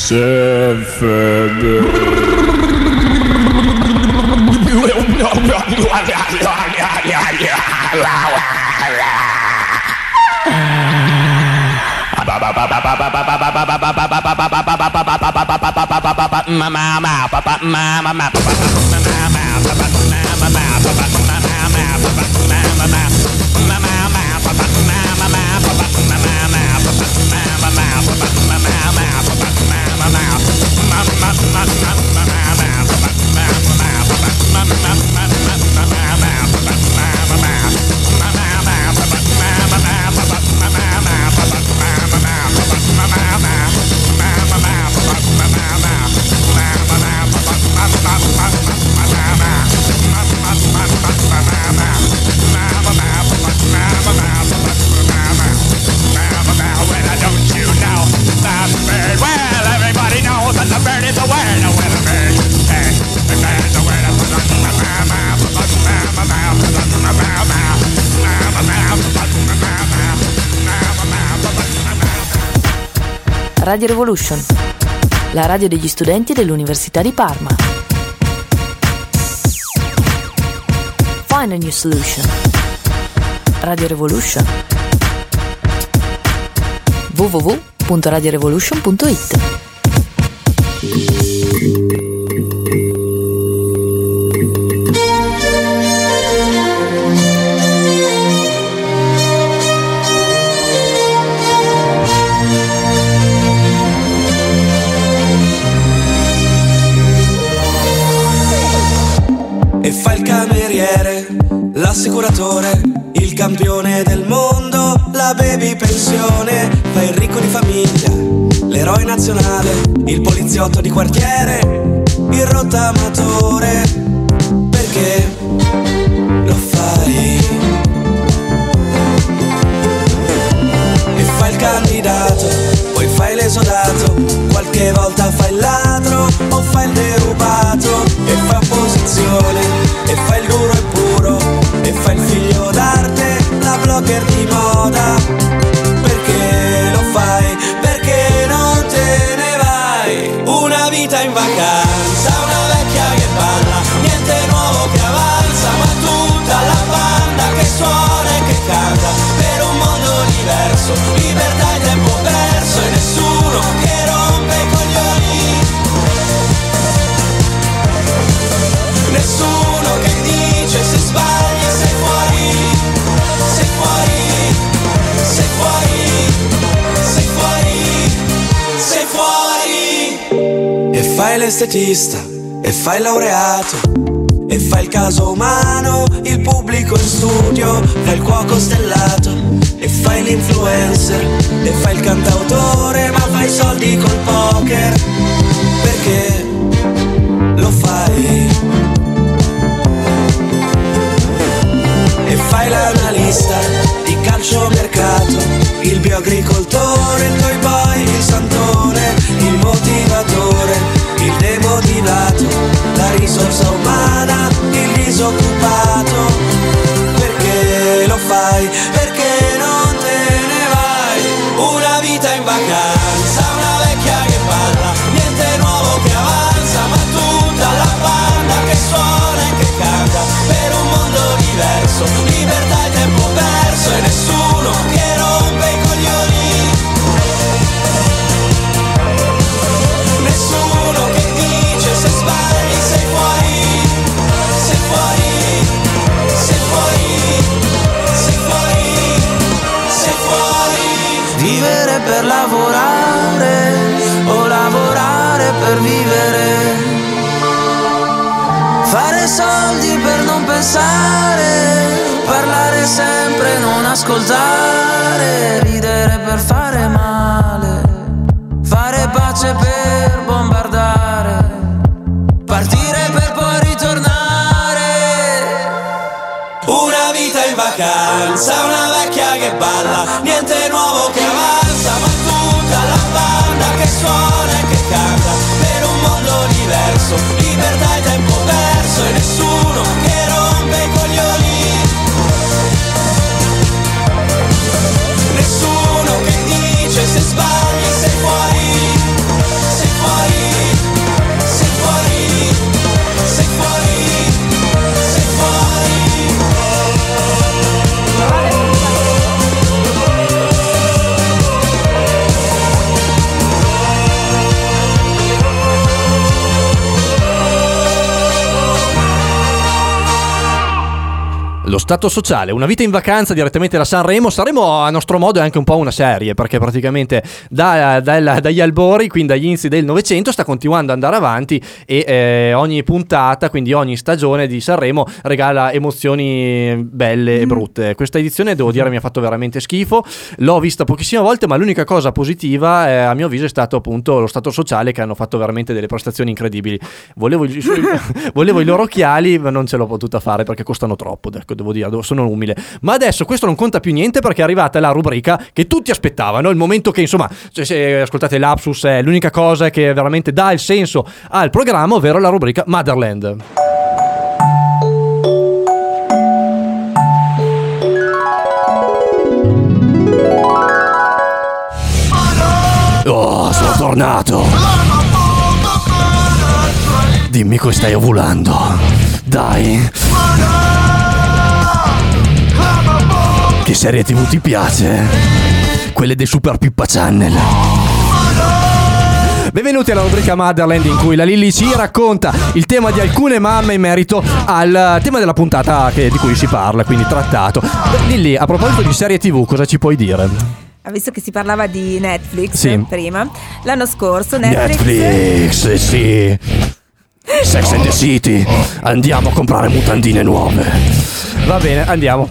Radio Revolution, la radio degli studenti dell'Università di Parma. Find a new solution. Radio Revolution. w w w punto radio revolution punto i t. E fa il cameriere, l'assicuratore, il campione del mondo, la baby pensione, fa il ricco di famiglia, l'eroe nazionale, il poliziotto di quartiere, il rottamatore. Perché lo fai? E fa il candidato, poi fai l'esodato, qualche volta fai il ladro o fai il derubato, e fa opposizione, e fa il duro e puro, e fa il figlio d'arte, la blogger di moda. Perché lo fai? Perché non te ne vai? Una vita in vacanza, una vecchia che balla, niente nuovo che avanza, ma tutta la banda che suona e che canta, per un mondo diverso, libertà e tempo perso, e nessuno che rompe i coglioni. Nessuno che dice se sbagli sei fuori, sei fuori, sei fuori, sei fuori, sei fuori. E fai l'estetista, e fai il laureato, e fai il caso umano, il pubblico in studio, fai il cuoco stellato, e fai l'influencer, e fai il cantautore, ma fai soldi col poker. Perché lo fai? E fai l'analista di calciomercato, il bioagricoltore, il toy boy, il santone, il motivatore, il demotivato, la risorsa umana, il disoccupato. Perché lo fai? Perché non te ne vai? Una vita in vacanza, una vecchia che balla, niente nuovo che avanza, ma tutta la banda che suona e che canta, per un mondo diverso, libertà e tempo perso, e nessuno che rompe i coglioni. Nessuno che dice se sbagli sei fuori, sei fuori, sei fuori, sei fuori, sei fuori. Vivere per lavorare o lavorare per vivere, fare soldi per non pensare, parlare sempre, non ascoltare, ridere per fare male, fare pace per bombardare, partire per poi ritornare. Una vita in vacanza, una vecchia che balla, niente nuovo che avanza, ma tutta la banda che suona e che canta, per un mondo diverso, libertà e tempo perso, e nessuno che rompe i coglioni. Nessuno che dice se sbagli sei fuori, sei fuori. Lo Stato Sociale, una vita in vacanza direttamente da Sanremo. Sanremo a nostro modo è anche un po' una serie, perché praticamente da, da, dagli albori, quindi dagli inizi del Novecento, sta continuando ad andare avanti e eh, ogni puntata, quindi ogni stagione di Sanremo regala emozioni belle mm. e brutte. Questa edizione devo dire mi ha fatto veramente schifo, l'ho vista pochissime volte, ma l'unica cosa positiva eh, a mio avviso è stato appunto lo Stato Sociale, che hanno fatto veramente delle prestazioni incredibili. Volevo, i, volevo i loro occhiali, ma non ce l'ho potuta fare perché costano troppo, ecco, devo dire, sono umile. Ma adesso questo non conta più niente, perché è arrivata la rubrica che tutti aspettavano, il momento che insomma, se, se ascoltate l'Apsus, è l'unica cosa che veramente dà il senso al programma, ovvero la rubrica Motherland. Oh, sono tornato. Dimmi cosa stai ovulando. Dai. Che serie tivù ti piace? Quelle dei Super Pippa Channel. Benvenuti alla rubrica Motherland, in cui la Lilli ci racconta il tema di alcune mamme in merito al tema della puntata che, di cui si parla, quindi trattato. Lilli, a proposito di serie tivù, cosa ci puoi dire? Visto che si parlava di Netflix sì. prima, l'anno scorso Netflix... Netflix, sì. Sex and the City. Andiamo a comprare mutandine nuove. Va bene, andiamo.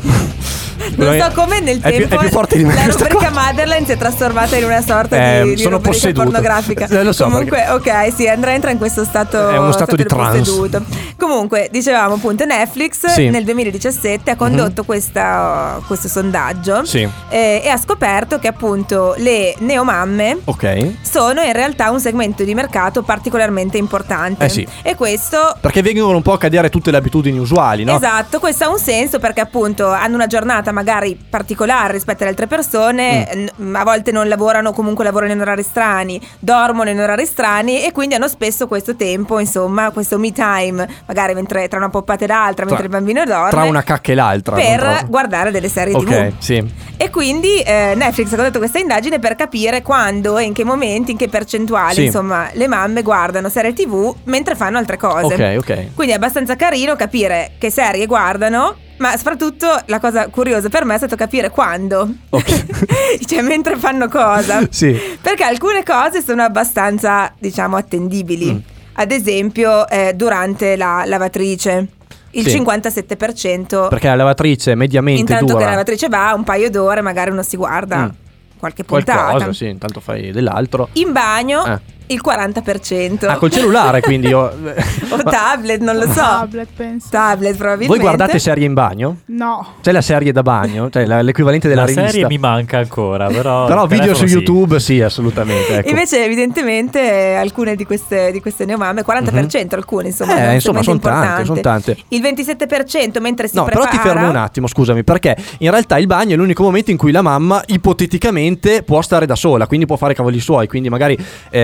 Non so come nel è tempo più, è più forte di me, la rubrica Motherland si è trasformata in una sorta eh, di, di sono rubrica posseduto. pornografica. Eh, lo so, comunque perché... ok, sì, Andrea entra in questo stato, è uno stato, stato di trance. Posseduto. Comunque dicevamo appunto Netflix sì. nel duemiladiciassette ha condotto mm-hmm. questa, questo sondaggio sì. eh, e ha scoperto che appunto le neomamme okay. sono in realtà un segmento di mercato particolarmente importante eh sì. e questo perché vengono un po' a cadere tutte le abitudini usuali, no? Esatto, questo ha un senso perché appunto hanno una giornata magari particolare rispetto alle altre persone, mm. a volte non lavorano, comunque lavorano in orari strani, dormono in orari strani e quindi hanno spesso questo tempo, insomma, questo me time, magari mentre tra una poppata e l'altra, tra, mentre il bambino dorme, tra una cacca e l'altra, per guardare delle serie okay, tivù. Sì. E quindi eh, Netflix ha condotto questa indagine per capire quando e in che momenti, in che percentuali, sì. insomma, le mamme guardano serie tivù mentre fanno altre cose. Ok, ok. Quindi è abbastanza carino capire che serie guardano. Ma soprattutto la cosa curiosa per me è stato capire quando, okay. cioè mentre fanno cosa, sì. perché alcune cose sono abbastanza, diciamo, attendibili. Mm. Ad esempio eh, durante la lavatrice il sì. cinquantasette per cento, perché la lavatrice mediamente intanto dura, che la lavatrice va un paio d'ore, magari uno si guarda mm. qualche puntata. Qualcosa, sì, intanto fai dell'altro. In bagno eh. il quaranta per cento. Ah, col cellulare quindi io... O tablet, non lo so. Tablet, penso. Tablet, probabilmente. Voi guardate serie in bagno? No. C'è la serie da bagno? Cioè la, l'equivalente della la rivista? La serie mi manca ancora, però... Però video su sì. YouTube sì, assolutamente. Ecco. Invece evidentemente alcune di queste, di queste neomamme, quaranta per cento mm-hmm. alcune, insomma. Eh, insomma, sono tante, sono tante. Il ventisette per cento mentre si no, prepara... però ti fermo un attimo, scusami, perché in realtà il bagno è l'unico momento in cui la mamma ipoteticamente può stare da sola, quindi può fare i cavoli suoi, quindi magari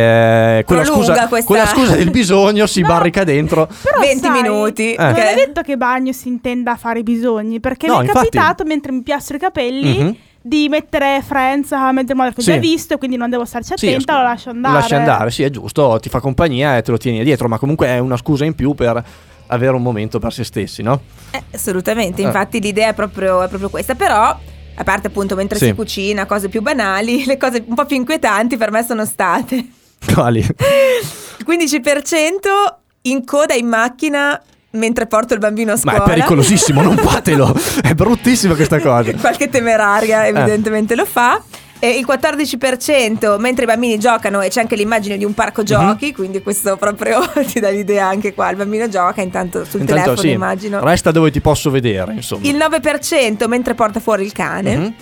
eh, quella scusa questa... con la scusa del bisogno si no, barrica dentro venti sai, minuti. Non eh. è detto che bagno si intenda a fare i bisogni, perché no, mi è infatti... capitato mentre mi piastrano i capelli mm-hmm. di mettere Friends a mentre che ho sì. già visto, quindi non devo starci attenta, sì, lo lascio andare. Lo lasci andare, sì, è giusto, ti fa compagnia e te lo tieni dietro, ma comunque è una scusa in più per avere un momento per se stessi, no? Eh, assolutamente, infatti eh. l'idea è proprio, è proprio questa, però... A parte appunto mentre sì. si cucina, cose più banali, le cose un po' più inquietanti per me sono state... Quali? Il quindici per cento in coda in macchina mentre porto il bambino a scuola. Ma è pericolosissimo, non fatelo. È bruttissima questa cosa. Qualche temeraria evidentemente eh. lo fa. E il quattordici per cento mentre i bambini giocano e c'è anche l'immagine di un parco giochi, mm-hmm. quindi questo proprio ti dà l'idea anche qua. Il bambino gioca, intanto sul intanto, telefono sì. immagino. Resta dove ti posso vedere, insomma. Il nove per cento mentre porta fuori il cane. Mm-hmm.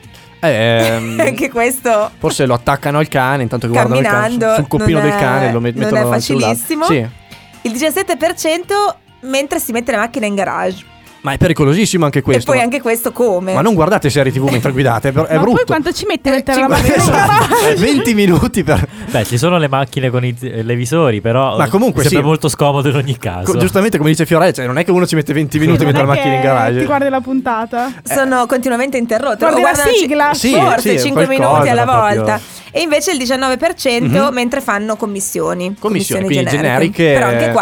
Eh, anche questo forse lo attaccano al cane intanto che guardano il cane sul coppino è, del cane, lo met- non mettono è facilissimo. Sì. Il diciassette per cento mentre si mette la macchina in garage. Ma è pericolosissimo anche questo. E poi anche questo come? Ma non guardate serie tivù mentre guidate, è, è ma brutto. poi quanto ci mette a mettere eh, la macchina in garage? venti minuti per... Beh, ci sono le macchine con i televisori, però ma comunque sembra sì. molto scomodo in ogni caso. Co- giustamente come dice Fiorella, cioè non è che uno ci mette venti minuti a mettere la macchina in garage. Ti guardi la puntata? Sono continuamente interrotte. Guardi la sigla? Sì, forse sì, cinque qualcosa, minuti alla volta. proprio... E invece il diciannove per cento mm-hmm. mentre fanno commissioni. Commissioni, Commissioni quindi generiche. generiche. Però anche qua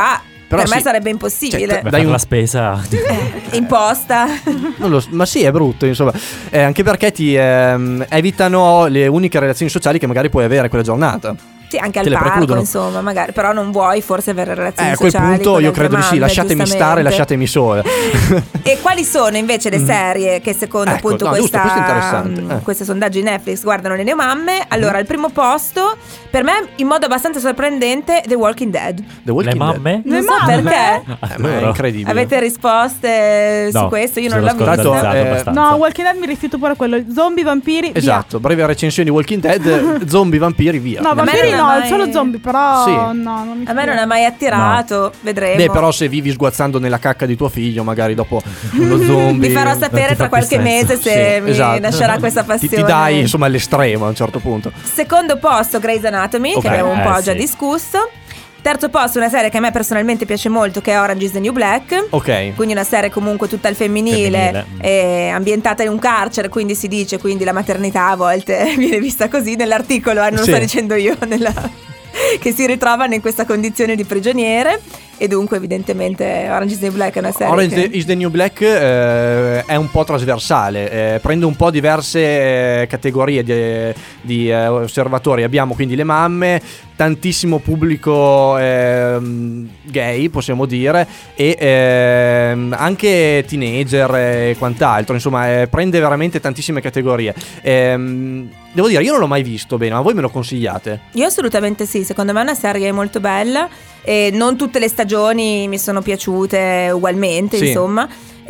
Però per me sì. sarebbe impossibile. Cioè, Beh, dai per un- la spesa. Eh, imposta. Non lo so, ma sì, è brutto, insomma. Eh, anche perché ti ehm, evitano le uniche relazioni sociali che magari puoi avere quella giornata. Sì, anche Te al le parco, precludono. insomma, magari. Però non vuoi forse avere relazioni Eh, a quel sociali punto con io altre credo di sì, mamme, lasciatemi stare, giustamente. lasciatemi sole. E quali sono invece le serie che secondo Ecco, appunto no, giusto, questa, questo è interessante. mh, Eh. questo sondaggio di Netflix guardano le neomamme? Allora, al primo posto, per me in modo abbastanza sorprendente, The Walking Dead. The Walking Le mamme? Dead. Non Le so mamme? perché. Eh, ma è incredibile. Avete risposte su No, questo? Io sono non l'ho visto. scandalizzato Tanto, eh, abbastanza. No, Walking Dead mi rifiuto pure quello. Zombie, vampiri, Esatto, breve recensione di Walking Dead, zombie, vampiri, via. via. No, A me vampiri non no, ha mai- solo zombie, però Sì. no, non mi A me non ha mai attirato, vedremo. Beh, però se vivi sguazzando nella cacca di tuo figlio, magari dopo uno zombie. Vi farò non sapere ti tra fa qualche più senso. mese se Sì, mi esatto. lascerà questa Ti, passione. ti dai insomma all'estremo a un certo punto. Secondo posto Grey's Anatomy, Ok. che abbiamo un Eh, po' sì. già discusso. Terzo posto una serie che a me personalmente piace molto, che è Orange is the New Black. Ok. Quindi una serie comunque tutta al femminile, Femminile. eh, ambientata in un carcere, quindi si dice, quindi la maternità a volte viene vista così nell'articolo, eh, non lo Sì. sto dicendo io, nella... che si ritrovano in questa condizione di prigioniere. E dunque evidentemente Orange is the New Black è una serie Orange che... is the New Black eh, è un po' trasversale, eh, prende un po' diverse eh, categorie di, di eh, osservatori. Abbiamo quindi le mamme, tantissimo pubblico ehm, gay, possiamo dire, e ehm, anche teenager e quant'altro. Insomma, eh, prende veramente tantissime categorie. Ehm, devo dire, io non l'ho mai visto bene, ma voi me lo consigliate? Io assolutamente sì, secondo me è una serie molto bella e non tutte le stagioni mi sono piaciute ugualmente, Sì. insomma.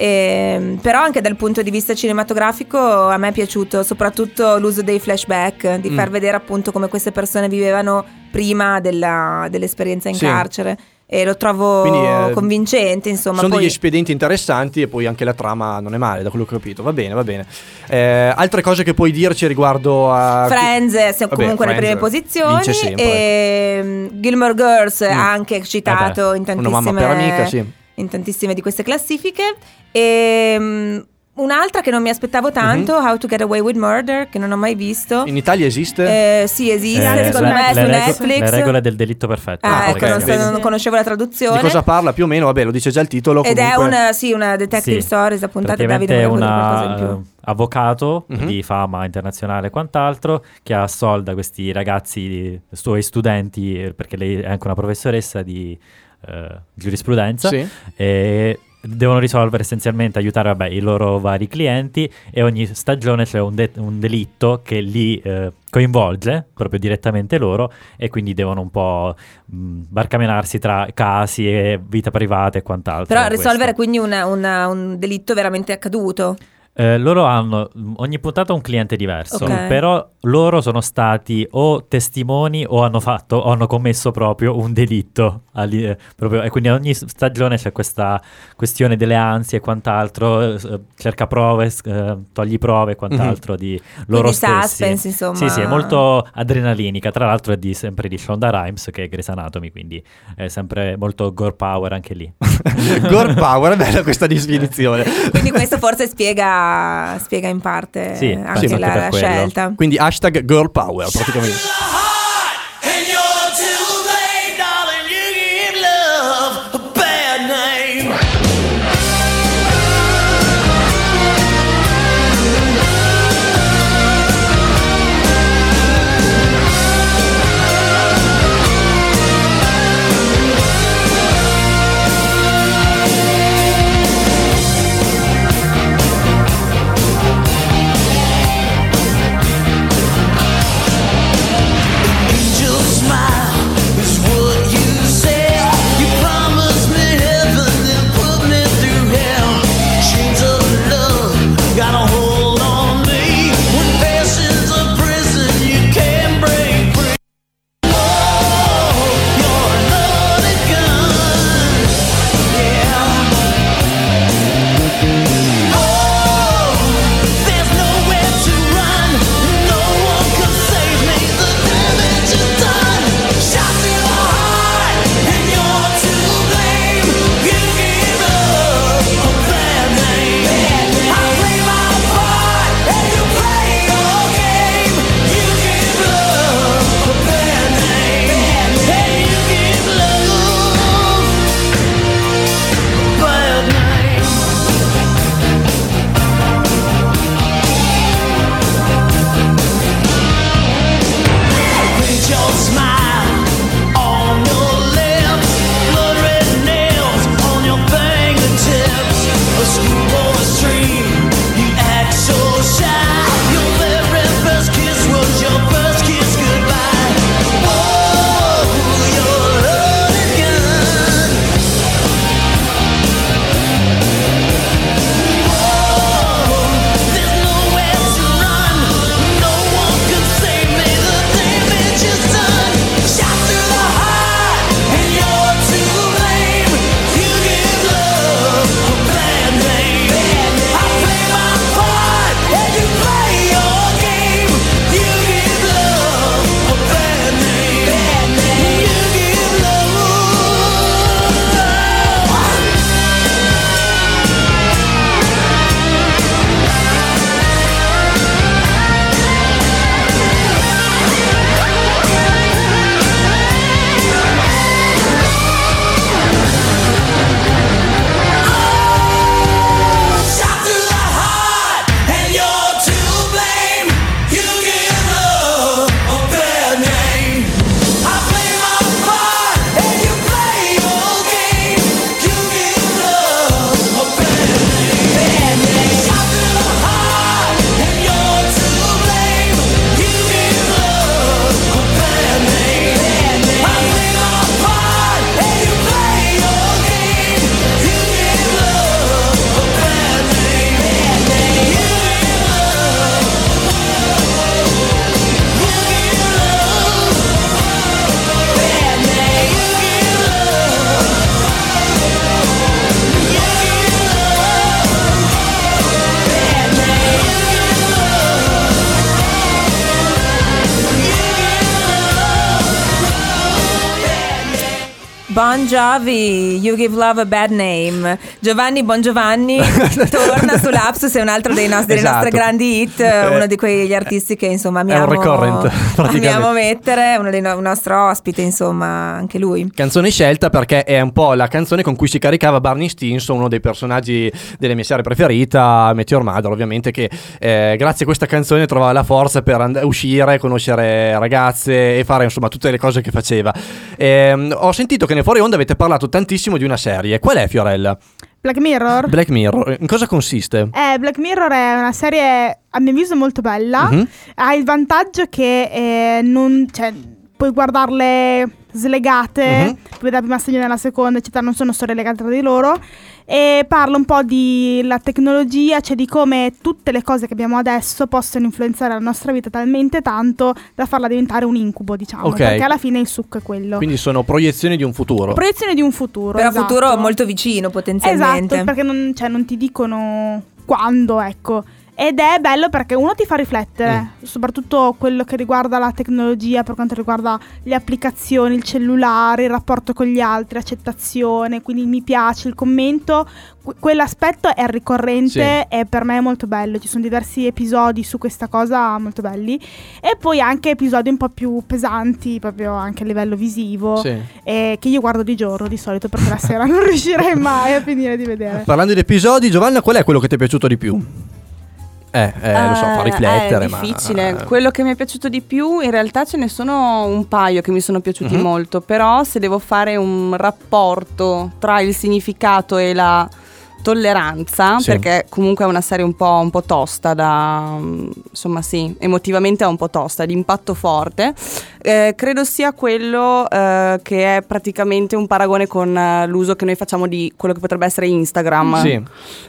E, però anche dal punto di vista cinematografico a me è piaciuto soprattutto l'uso dei flashback, di Mm. far vedere appunto come queste persone vivevano prima della- dell'esperienza in Sì. carcere, e lo trovo Quindi, eh, convincente, insomma. Sono Poi degli espedienti interessanti e poi anche la trama non è male, da quello che ho capito. Va bene, va bene. Eh, altre cose che puoi dirci riguardo a Friends è Vabbè, comunque nelle prime Friends posizioni vince sempre. e mm, Gilmore Girls Mm. anche citato Vabbè, in una mamma tantissime per amica, sì. in tantissime di queste classifiche. E mm, un'altra che non mi aspettavo tanto, How to Get Away with Murder, che non ho mai visto. In Italia esiste? Eh, sì, esiste, Eh, secondo le- me le su rego- Netflix. Le regole del delitto perfetto. Ah, Ah, ecco, ok, non, so- vedi. non conoscevo la traduzione. Di cosa parla più o meno? Vabbè, lo dice già il titolo. Ed è comunque. una, sì, una detective Sì. stories appuntata da Davide Praticamente Morgan, qualcosa in una più. eh, avvocato Mhm. di fama internazionale e quant'altro, che assolda questi ragazzi, suoi studenti, eh, perché lei è anche una professoressa di eh, giurisprudenza, Sì. e devono risolvere essenzialmente, aiutare vabbè, i loro vari clienti, e ogni stagione c'è un, de- un delitto che li eh, coinvolge proprio direttamente loro, e quindi devono un po' mh, barcamenarsi tra casi e vita privata e quant'altro. Però questo. risolvere quindi una- una- un delitto veramente accaduto. Eh, loro hanno mh, ogni puntata un cliente diverso, Ok. però loro sono stati o testimoni o hanno fatto o hanno commesso proprio un delitto ali- eh, proprio, e quindi ogni s- stagione c'è questa questione delle ansie e quant'altro, eh, s- cerca prove, s- eh, togli prove e quant'altro di loro Quindi stessi. suspense, insomma. Sì, sì, è molto adrenalinica, tra l'altro è di, sempre di Shonda Rhimes, che è Grey's Anatomy, quindi è sempre molto gore power anche lì. Girl power, è bella questa definizione. Quindi questo forse spiega, spiega in parte Sì, anche sì, anche la, per la quello. scelta. Quindi hashtag girl power praticamente. And you're too late, darling. You give love a bad name. schoolboy's dream. You act so shy. Your very first kiss was your first kiss goodbye. Oh, your loaded gun. Oh, there's nowhere to run. No one can save me. The damage is done. Shot through the heart, and you're to blame. You give love a bad name. I play my part, and you play your game. You give love a bad name. You give love. Shot through the heart, and you're to blame. You give love a bad name. I play my part, and you play your game. You give love a bad name. Shot through the heart, and you're to blame. You give love a bad name. I play my part, and you play your game. You give love a bad name. You give Bon Jovi, You Give Love a Bad Name. Giovanni Bon Giovanni torna su Lapsus, è un altro dei nostri, delle Esatto. nostre grandi hit, uno di quegli artisti che insomma amiamo, recurrent, praticamente. amiamo mettere, uno dei no- un nostro ospite, insomma, anche lui. Canzone scelta perché è un po' la canzone con cui si caricava Barney Stinson, uno dei personaggi delle mie serie preferita, Meteor Mother, ovviamente, che eh, grazie a questa canzone trovava la forza per and- uscire, conoscere ragazze e fare insomma tutte le cose che faceva. Ehm, ho sentito che nel fuori onda avete parlato tantissimo di una serie. Qual è, Fiorella? Black Mirror? Black Mirror. In cosa consiste? Eh, Black Mirror è una serie, a mio avviso, molto bella. Mhm. Ha il vantaggio che eh, non, cioè, puoi guardarle slegate, Mhm. poi dalla prima stagione alla seconda, eccetera, non sono storie legate tra di loro. E parla un po' di la tecnologia, cioè di come tutte le cose che abbiamo adesso possono influenzare la nostra vita talmente tanto da farla diventare un incubo, diciamo. Ok. Perché alla fine il succo è quello. Quindi sono proiezioni di un futuro. Proiezione di un futuro. Però esatto. futuro molto vicino potenzialmente. Esatto, perché non, cioè, non ti dicono quando, ecco. Ed è bello perché uno ti fa riflettere, soprattutto quello che riguarda la tecnologia, per quanto riguarda le applicazioni, il cellulare, il rapporto con gli altri, accettazione, quindi mi piace, il commento. Que- quell'aspetto è ricorrente Sì. e per me è molto bello. Ci sono diversi episodi su questa cosa molto belli. E poi anche episodi un po' più pesanti, proprio anche a livello visivo, Sì. eh, che io guardo di giorno di solito perché la sera non riuscirei mai a finire di vedere. Parlando di episodi, Giovanna, qual è quello che ti è piaciuto di più? Eh, eh, lo so, fa Eh, riflettere, è ma difficile. Quello che mi è piaciuto di più, in realtà ce ne sono un paio che mi sono piaciuti Mhm. molto, però se devo fare un rapporto tra il significato e la tolleranza, Sì. perché comunque è una serie un po', un po' tosta da, insomma sì, emotivamente è un po' tosta, di impatto forte, eh, credo sia quello eh, che è praticamente un paragone con eh, l'uso che noi facciamo di quello che potrebbe essere Instagram. Sì.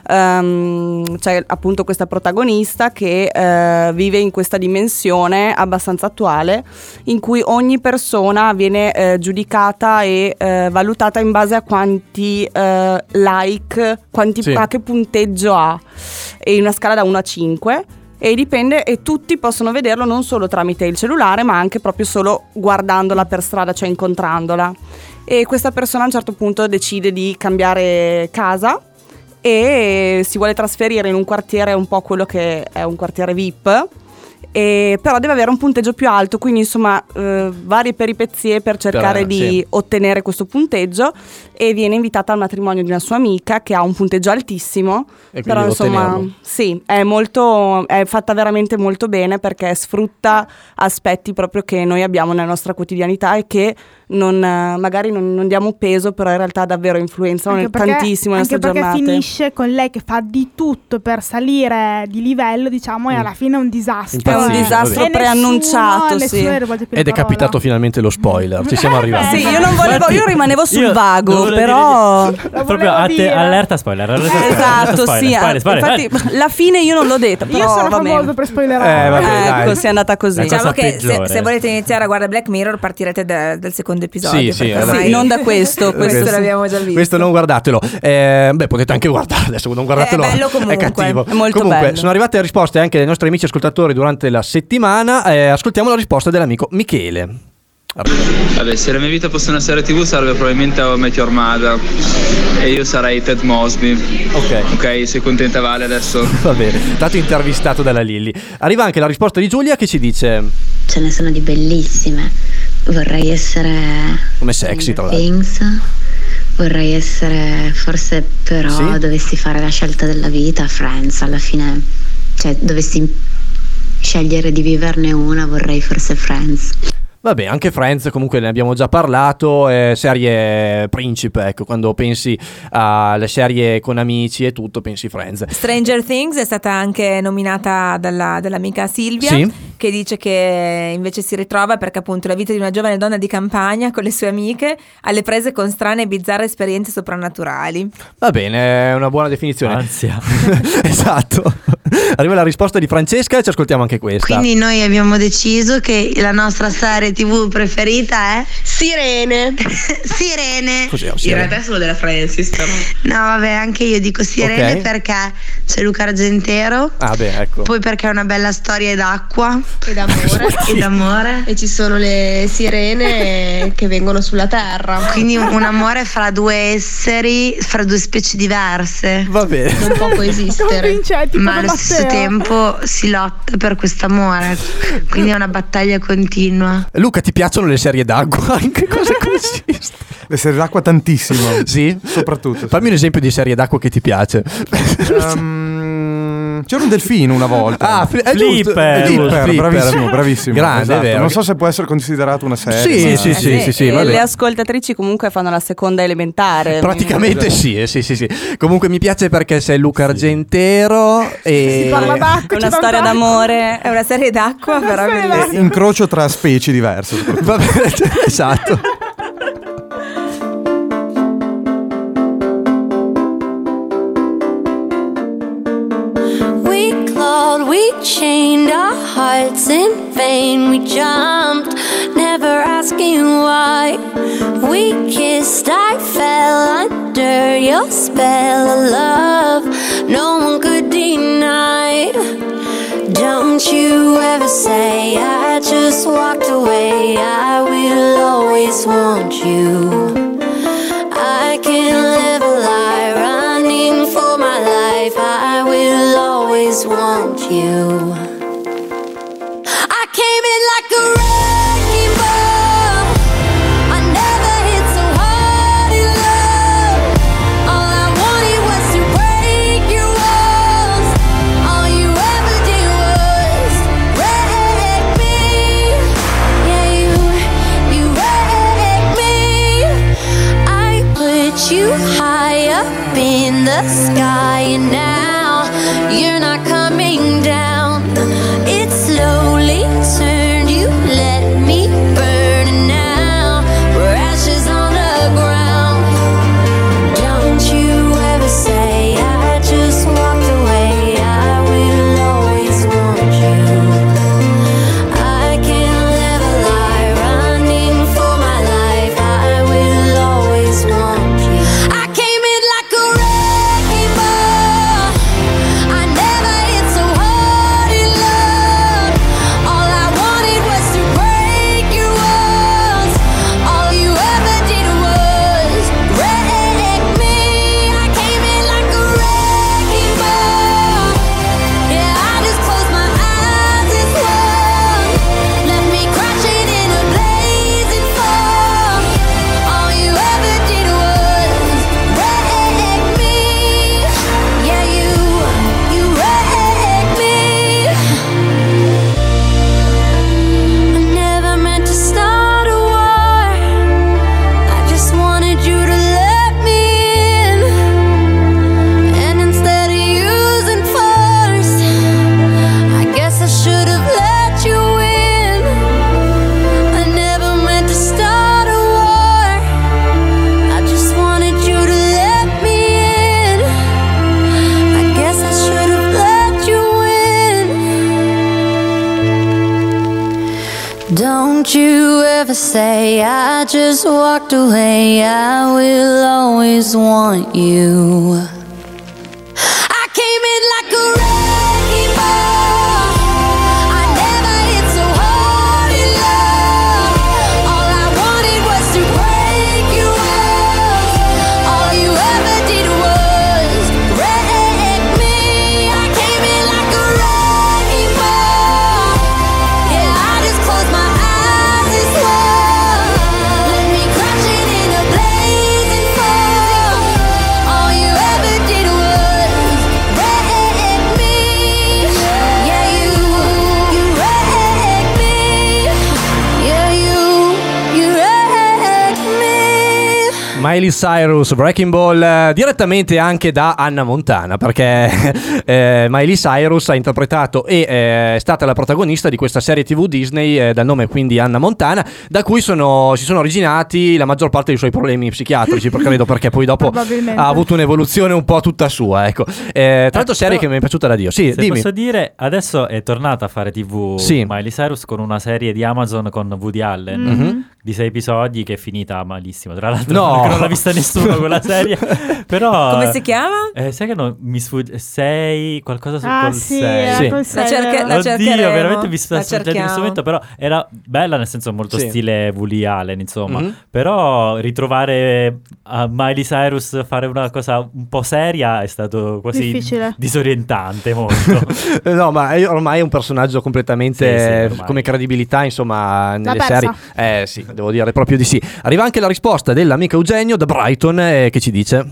Ehm, c'è appunto questa protagonista che eh, vive in questa dimensione abbastanza attuale in cui ogni persona viene eh, giudicata e eh, valutata in base a quanti eh, like, quanti, Sì. a che punteggio ha, e in una scala da uno a cinque. E dipende, e tutti possono vederlo non solo tramite il cellulare, ma anche proprio solo guardandola per strada, cioè incontrandola. E questa persona a un certo punto decide di cambiare casa e si vuole trasferire in un quartiere un po' quello che è un quartiere V I P, e però deve avere un punteggio più alto, quindi insomma eh, varie peripezie per cercare Per- di sì. ottenere questo punteggio, e viene invitata al matrimonio di una sua amica che ha un punteggio altissimo. E quindi Però deve insomma ottenerlo. sì, è molto, è fatta veramente molto bene perché sfrutta aspetti proprio che noi abbiamo nella nostra quotidianità e che non, eh, magari non, non diamo peso, però in realtà davvero influenzano Anche perché- tantissimo le nostre anche perché giornate. finisce con lei che fa di tutto per salire di livello, diciamo, e alla fine è un disastro. È un Impazzisce, disastro vabbè. preannunciato, nessuno, sì. nessuno rivolge più Ed è la parola. capitato finalmente lo spoiler. Ci siamo arrivati. Sì, io non volevo, Infatti, io rimanevo sul io vago, non volevo però dire- proprio a te, dire. allerta spoiler, allerta spoiler, esatto, spoiler, sì. spoiler, spoiler, Infatti, la fine io non l'ho detta, però Io sono va bene. famoso per spoilerare. Eh, vabbè, Ecco, dai. sia andata così. La cosa Diciamo che se, peggiore. se volete iniziare a guardare Black Mirror partirete da- dal secondo episodio. Sì, sì, perché alla ormai- Sì, non da questo, questo questo sì. l'abbiamo già visto. Questo non guardatelo. Eh, beh, potete anche guardarlo adesso, non guardatelo. È bello comunque. È cattivo. È molto comunque, bello. sono arrivate risposte anche dai nostri amici ascoltatori durante la settimana. Eh, ascoltiamo la risposta dell'amico Michele. Vabbè, se la mia vita fosse una serie tv sarebbe probabilmente How I Met Your Mother e io sarei Ted Mosby. Ok. Ok, sei contenta Vale adesso? Va bene, stato intervistato dalla Lilli. Arriva anche la risposta di Giulia che ci dice: Ce ne sono di bellissime. Vorrei essere come sexy, tra l'altro. Things. Vorrei essere, forse però Sì? dovessi fare la scelta della vita, Friends alla fine, cioè dovessi scegliere di viverne una, vorrei forse Friends. Vabbè, anche Friends comunque ne abbiamo già parlato, eh, serie principe, ecco, quando pensi alle serie con amici e tutto, pensi Friends. Stranger Things è stata anche nominata dalla, dall'amica Silvia, Sì. che dice che invece si ritrova perché appunto la vita di una giovane donna di campagna con le sue amiche alle prese con strane e bizzarre esperienze soprannaturali. Va bene, è una buona definizione. Ansia. Esatto. Arriva la risposta di Francesca e ci ascoltiamo anche questa. Quindi noi abbiamo deciso che la nostra serie tv preferita è Sirene. Sirene. Cos'è un In Sirene? realtà è solo della Francis, però. No, vabbè, anche io dico Sirene Ok. perché c'è Luca Argentero. Ah, beh, ecco. Poi perché è una bella storia d'acqua E d'amore. e d'amore. E ci sono le sirene che vengono sulla terra. Quindi un, un amore fra due esseri, fra due specie diverse. Va bene. Non può coesistere. Ma allo stesso tempo si lotta per questo amore. Quindi è una battaglia continua. Luca, ti piacciono le serie d'acqua? In che cosa consiste? Le serie d'acqua tantissimo. Sì? Soprattutto. Fammi un esempio di serie d'acqua che ti piace. Um, c'era un delfino una volta. Ah, fli- è giusto, Flipper, è giusto, Flipper. bravissimo, bravissimo. Grande, Esatto. è vero. Non so se può essere considerato una serie. Sì, ma- sì, sì, sì, sì, E vabbè. le ascoltatrici comunque fanno la seconda elementare. Praticamente sì, eh, sì, sì, sì. Comunque mi piace perché sei Luca Argentero e... Si parla d'acqua, È una c'è storia tanta- d'amore. È una serie d'acqua, però serie bellissima. Incrocio tra specie diverse. soprattutto. Va bene, esatto. We clawed, we chained our hearts in vain. We jumped, never asking why. We kissed, I fell under your spell of love. No one could deny. Don't you ever say I just walked away. I will always want you. I can't live a lie, running for my life. I will always want you. I came in like a wrecking ball. I never hit so hard in love. All I wanted was to break your walls. All you ever did was wreck me. Yeah, you, you wrecked me. I put you high up in the sky, and now you're not coming down. Don't you ever say I just walked away. I will always want you. I came in like a wrecking ball. I never hit so hard in love. All I wanted was to break you off. All you ever did was wreck me. I came in like a wrecking ball. Yeah, I just closed my eyes and swore. Let me crashing in a blazing fall. All you ever did was wreck me. Yeah, you, you wrecked me. Yeah, you, you wrecked me. Miley Cyrus, Breaking Ball, eh, direttamente anche da Hannah Montana, perché eh, Miley Cyrus ha interpretato e eh, è stata la protagonista di questa serie tivù Disney eh, dal nome quindi Hannah Montana, da cui sono, si sono originati la maggior parte dei suoi problemi psichiatrici, per credo, perché poi dopo ha avuto un'evoluzione un po' tutta sua, ecco. Eh, tra l'altro serie che mi è piaciuta da Dio. Sì, Se dimmi. posso dire, adesso è tornata a fare tivù Sì. Miley Cyrus con una serie di Amazon con Woody Allen Mhm. di sei episodi che è finita malissimo. Tra l'altro No. non l'ha vista nessuno quella serie. Però Come si chiama? Eh, sai che non mi sfugge sei qualcosa su Ah, col sì, sei. era Sì. col La, sei, cerche- vero? la Oddio, cercheremo. veramente mi sta La sfuggendo in questo cerchiamo. momento, però era bella nel senso molto Sì. stile Woody Allen, insomma. Mhm. Però ritrovare a Miley Cyrus fare una cosa un po' seria è stato quasi Difficile. disorientante molto. Eh, No, ma io- ormai è un personaggio completamente Sì, sì, eh, ormai. come credibilità, insomma, nelle persa. serie. Eh sì, devo dire proprio di sì. Arriva anche la risposta dell'amico Eugenio da Brighton eh, che ci dice: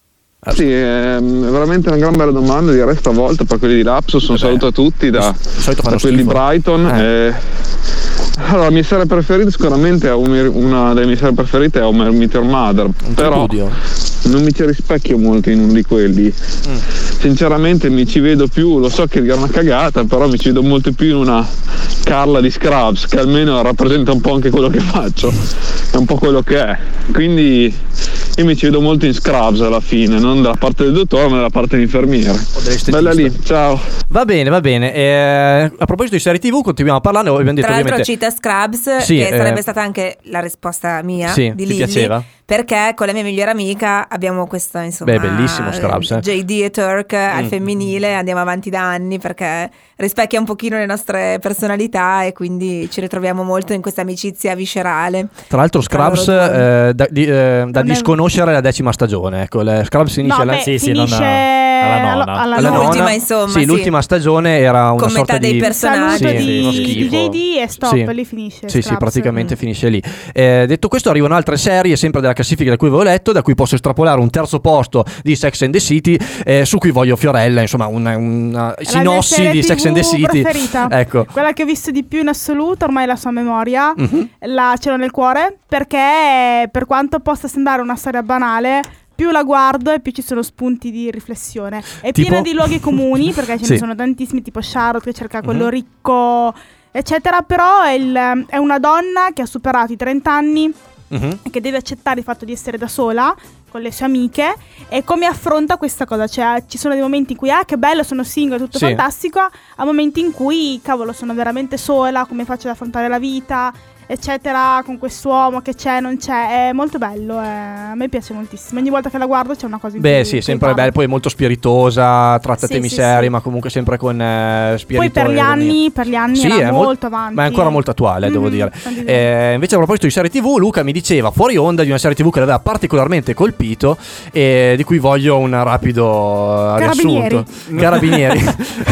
Sì, è veramente una gran bella domanda, direi stavolta per quelli di Lapsus. Un saluto a tutti da, solito fanno da quelli di schifo. Brighton. Eh. Eh, allora, la mia serie preferita sicuramente è Homer- una delle mie serie preferite è Homer Meet Your Mother, però tripudio. non mi ci rispecchio molto in uno di quelli. Mm. Sinceramente mi ci vedo più, lo so che è una cagata, però mi ci vedo molto più in una Carla di Scrubs, che almeno rappresenta un po' anche quello che faccio, è un po' quello che è. Quindi io mi ci vedo molto in Scrubs alla fine, non dalla parte del dottore ma dalla parte dell'infermiere. Bella lì, ciao. Va bene, va bene. Eh, a proposito di serie tivù, continuiamo a parlarne. Abbiamo detto Tra l'altro ovviamente. cita Scrubs, Sì, che eh, sarebbe stata anche la risposta mia Sì, di ti Lilli, piaceva? perché con la mia migliore amica abbiamo questa, insomma, Beh, bellissimo Scrubs, eh. J D e Turk al Mm. femminile, andiamo avanti da anni perché rispecchia un pochino le nostre personalità e quindi ci ritroviamo molto in questa amicizia viscerale. Tra l'altro, Scrubs loro due. eh, da, di- eh, da Non è- disconoscere la decima stagione. Ecco, le- Scrubs finisce No, alla, beh, Sì, sì, finisce non alla nona. alla- alla alla nona. nona. L'ultima, insomma, Sì, sì. l'ultima stagione era una Con sorta metà dei di personaggi. Saluto Sì, di, uno di schifo. J D e stop, Sì. lì finisce. Sì, sì, Scrubs. praticamente Mm. finisce lì. Eh, detto questo, arrivano altre serie, sempre della classifica da cui avevo letto, da cui posso estrapolare un terzo posto di Sex and the City, eh, su cui voglio Fiorella, insomma, una, una È la sinossi mia serie di Sex and the tivù City. preferita. Ecco. Quella che ho visto di più in assoluto, ormai la so a memoria, Mhm. la ce l'ho nel cuore, perché per quanto possa sembrare una storia banale, più la guardo e più ci sono spunti di riflessione. È Tipo? piena di luoghi comuni, perché ce Sì. ne sono tantissimi, tipo Charlotte che cerca quello Mhm. ricco, eccetera, però è, il- è una donna che ha superato i trenta anni Mhm. e che deve accettare il fatto di essere da sola con le sue amiche, e come affronta questa cosa. Cioè, ci sono dei momenti in cui ah che bello, sono single, tutto Sì. fantastico, a momenti in cui cavolo, sono veramente sola, come faccio ad affrontare la vita, eccetera, con quest'uomo che c'è, non c'è. È molto bello, eh, a me piace moltissimo. Ogni volta che la guardo c'è una cosa in Beh, più sì, che sempre imparo. bello, poi è molto spiritosa, tratta Sì, temi sì, seri, sì. ma comunque sempre con eh, spirito. Poi per gli e ironia. anni, per gli anni Sì, era è mol- molto avanti. Ma è ancora molto attuale, devo Mhm, dire. tantissimo. Eh, invece a proposito di serie tivù, Luca mi diceva fuori onda di una serie tivù che l'aveva particolarmente colpito e di cui voglio un rapido eh, Carabinieri. riassunto. Carabinieri.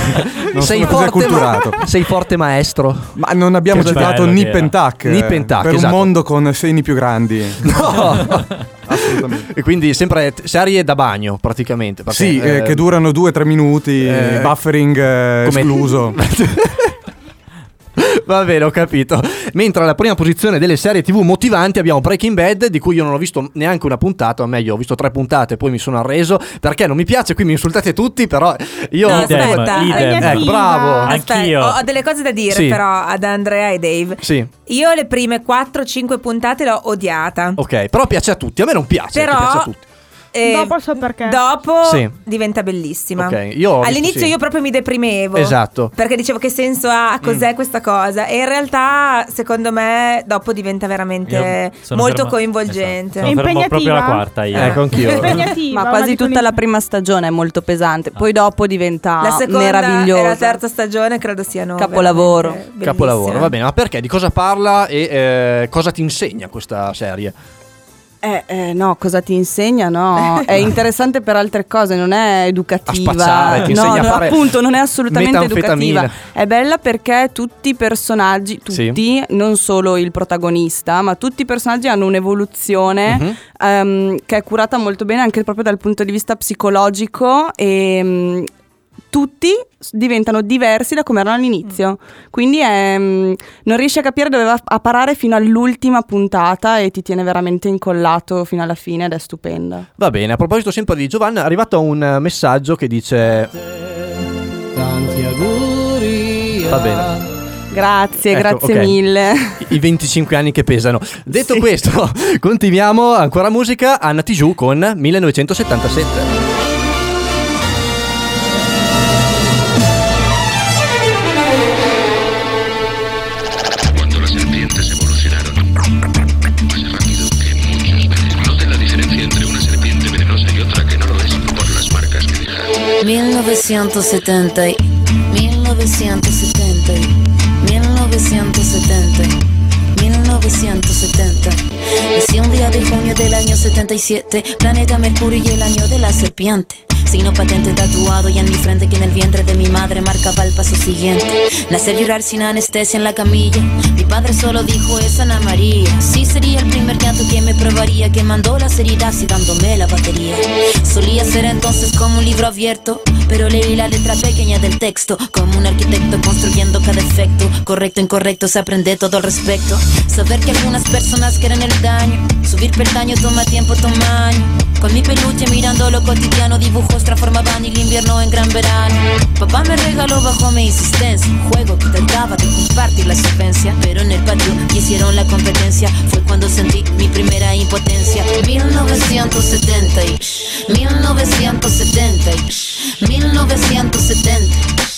Non sei, sono così forte, acculturato. ma- sei forte maestro. Ma non abbiamo Che citato bello che Nip era. and Tuck, Nip and Tuck, per esatto. un mondo con seni più grandi. No. Assolutamente. E quindi sempre t- serie da bagno praticamente. perché, Sì, eh, eh, che durano due o tre minuti, eh, buffering eh, come- escluso. Va bene, ho capito. Mentre alla prima posizione delle serie tivù motivanti abbiamo Breaking Bad, di cui io non ho visto neanche una puntata, o meglio, ho visto tre puntate, poi mi sono arreso perché non mi piace. Qui mi insultate tutti, però io. No, aspetta, idem. Ecco, bravo. Aspetta, Anch'io. ho, ho delle cose da dire Sì. però ad Andrea e Dave. Sì, Io le prime quattro cinque puntate l'ho odiata. ok, però piace a tutti. A me non piace. che Però piace a tutti. E dopo so perché. Dopo Sì. diventa bellissima. Ok, io ho All'inizio visto, sì. io proprio mi deprimevo. Esatto. Perché dicevo che senso ha, cos'è Mm. questa cosa? E in realtà, secondo me, dopo diventa veramente Io sono molto fermo- coinvolgente. Sono fermo proprio alla quarta io. Ecco, anch'io. Ma quasi tutta la prima stagione è molto pesante, poi dopo diventa La seconda meravigliosa. e la terza stagione credo siano Capolavoro. veramente bellissime. Capolavoro, va bene, ma perché? Di cosa parla e eh, cosa ti insegna questa serie? Eh, eh, no, cosa ti insegna? No, è interessante per altre cose, non è educativa. A spazzare, ti no, insegna a no, fare appunto, non è assolutamente metanfetamina. educativa. È bella perché tutti i personaggi, tutti, Sì. non solo il protagonista, ma tutti i personaggi hanno un'evoluzione Mhm. ehm, che è curata molto bene anche proprio dal punto di vista psicologico e mh, tutti diventano diversi da come erano all'inizio. Quindi è, mh, non riesci a capire dove va a parare fino all'ultima puntata e ti tiene veramente incollato fino alla fine ed è stupenda. Va bene, a proposito sempre di Giovanna, è arrivato un eh, messaggio che dice Tanti auguri. va bene. Grazie, Ecco, grazie ok. mille. I venticinque anni che pesano. Detto questo, continuiamo, ancora musica, Anna Tijoux con millenovecentosettantasette. Cuando las serpientes evolucionaron más rápido que muchos venenos. Noten la diferencia entre una serpiente venenosa y otra que no lo es por las marcas que deja. millenovecentosettanta, millenovecentosettanta, millenovecentosettanta, millenovecentosettanta. Nací un día de junio del año setenta y siete, planeta Mercurio y el año de la serpiente. Signo patente tatuado y en mi frente que en el vientre de mi madre marcaba el paso siguiente. Nacer llorar sin anestesia en la camilla. Mi padre solo dijo es Ana María. Sí sería el primer llanto que me probaría, quemando las heridas y dándome la batería. Solía ser entonces como un libro abierto, pero leí la letra pequeña del texto, como un arquitecto construyendo cada efecto. Correcto, incorrecto, se aprende todo al respecto. Saber que algunas personas quieren el daño, subir peldaño toma tiempo, toma año. Con mi peluche mirando lo cotidiano, dibujos transformaban el invierno en gran verano. Papá me regaló bajo mi insistencia un juego que trataba de compartir la solvencia, pero en el patio hicieron la competencia. Fue cuando sentí mi primera impotencia. Millenovecentosettanta, millenovecentosettanta, millenovecentosettanta,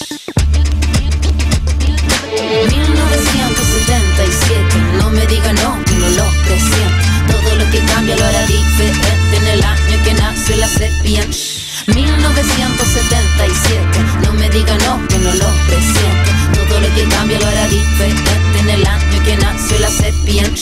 millenovecentosettantasette. No me diga no, que no lo presiento. Todo lo que cambia lo hará diferente en el año que nació la serpiente. millenovecentosettantasette. No me diga no, que no lo presiento. Todo lo que cambia lo hará diferente en el año que nació la serpiente.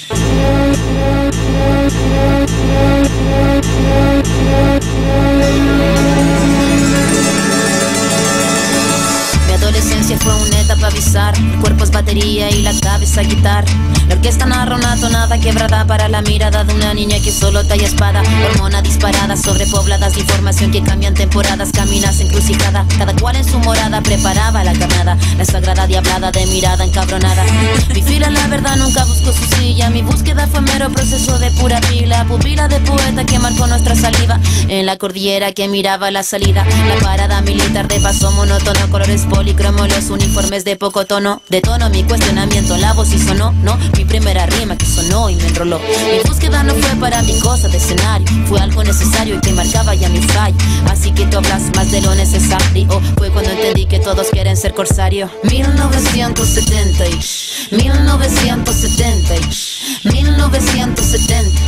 Mi adolescencia fue una etapa bizarra. El cuerpo es batería y la cabeza guitarra. La orquesta narra una tonada quebrada para la mirada de una niña que solo talla espada. Hormona disparada, sobrepobladas de información que cambian temporadas. Caminas encrucijada, cada cual en su morada preparaba la carnada. La sagrada diablada de mirada encabronada. Mi fila la verdad nunca buscó su silla. Mi búsqueda fue mero proceso de pura pila. Pupila de poeta que marcó nuestra saliva. En la cordillera que miraba la salida. La parada militar de paso monótono. Colores policromos, los uniformes de poco tono. De tono mi cuestionamiento, la voz y sonó, no. Mi primera rima que sonó y me enroló. Mi búsqueda no fue para mi cosa de escenario. Fue algo necesario y que marcaba ya mi fallo. Así que tú hablas más de lo necesario. Fue cuando entendí que todos quieren ser corsario. millenovecentosetenta, millenovecentosetenta, millenovecentosetenta,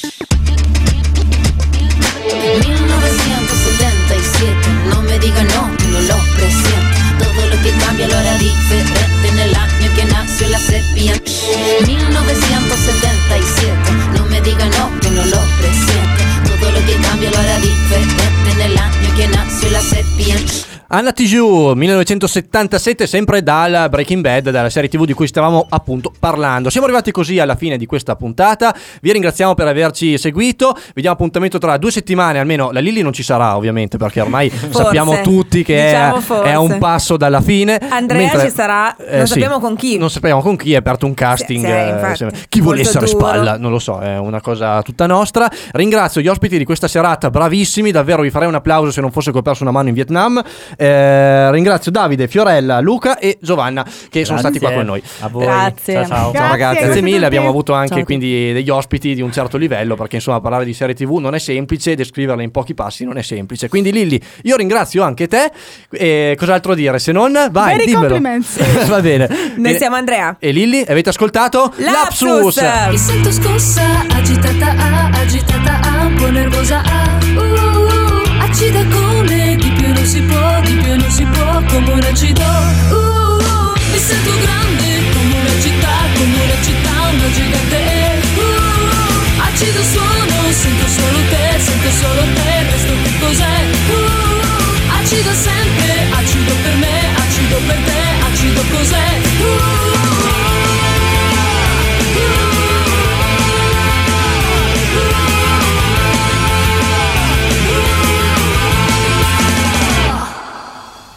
millenovecentosettantasette. No me diga no, no lo presiento. Todo lo que cambia lo hará diferente en el año que nació la serpiente. millenovecentosettantasette. No me diga no, que no lo presiento. Todo lo que cambia lo hará diferente en el año que nació la serpiente. Anna Tijoux, millenovecentosettantasette, sempre dal Breaking Bad, dalla serie tivù di cui stavamo appunto parlando. Siamo arrivati così alla fine di questa puntata, vi ringraziamo per averci seguito, vi diamo appuntamento tra due settimane, almeno la Lilli non ci sarà ovviamente perché ormai Forse, sappiamo tutti che diciamo è, forse. è a un passo dalla fine. Andrea mentre, ci sarà, non eh, sì, sappiamo con chi. Non sappiamo con chi, è aperto un casting, Sì, sì, eh, infatti, se- chi vuole molto essere duro. spalla, non lo so, è una cosa tutta nostra. Ringrazio gli ospiti di questa serata, bravissimi, davvero vi farei un applauso se non fosse che ho perso una mano in Vietnam. Eh, Eh, ringrazio Davide, Fiorella, Luca e Giovanna che sono Grazie. stati qua con noi. A voi. Grazie. Ciao, ciao. Ciao Grazie, ragazzi, grazie grazie mille. a tutti. Abbiamo avuto anche Ciao. quindi degli ospiti di un certo livello, perché insomma parlare di serie tivù non è semplice, descriverla in pochi passi non è semplice. Quindi Lilli, io ringrazio anche te. E cos'altro dire se non vai, Veri dimmelo. complimenti. Va bene. Noi E- siamo Andrea E Lilli, avete ascoltato? Lapsus. Mi sento scossa, agitata, ah, agitata, ah, un po' nervosa, ah, uh, uh, acida come di più non si può, di più non si può, come un acido, uh, uh, mi sento grande come una città, come una città, una gigante, uh, uh, acido suono, sento solo te, sento solo te, il resto che cos'è, uh, uh, acido sempre, acido per me, acido per te, acido cos'è, uh, uh,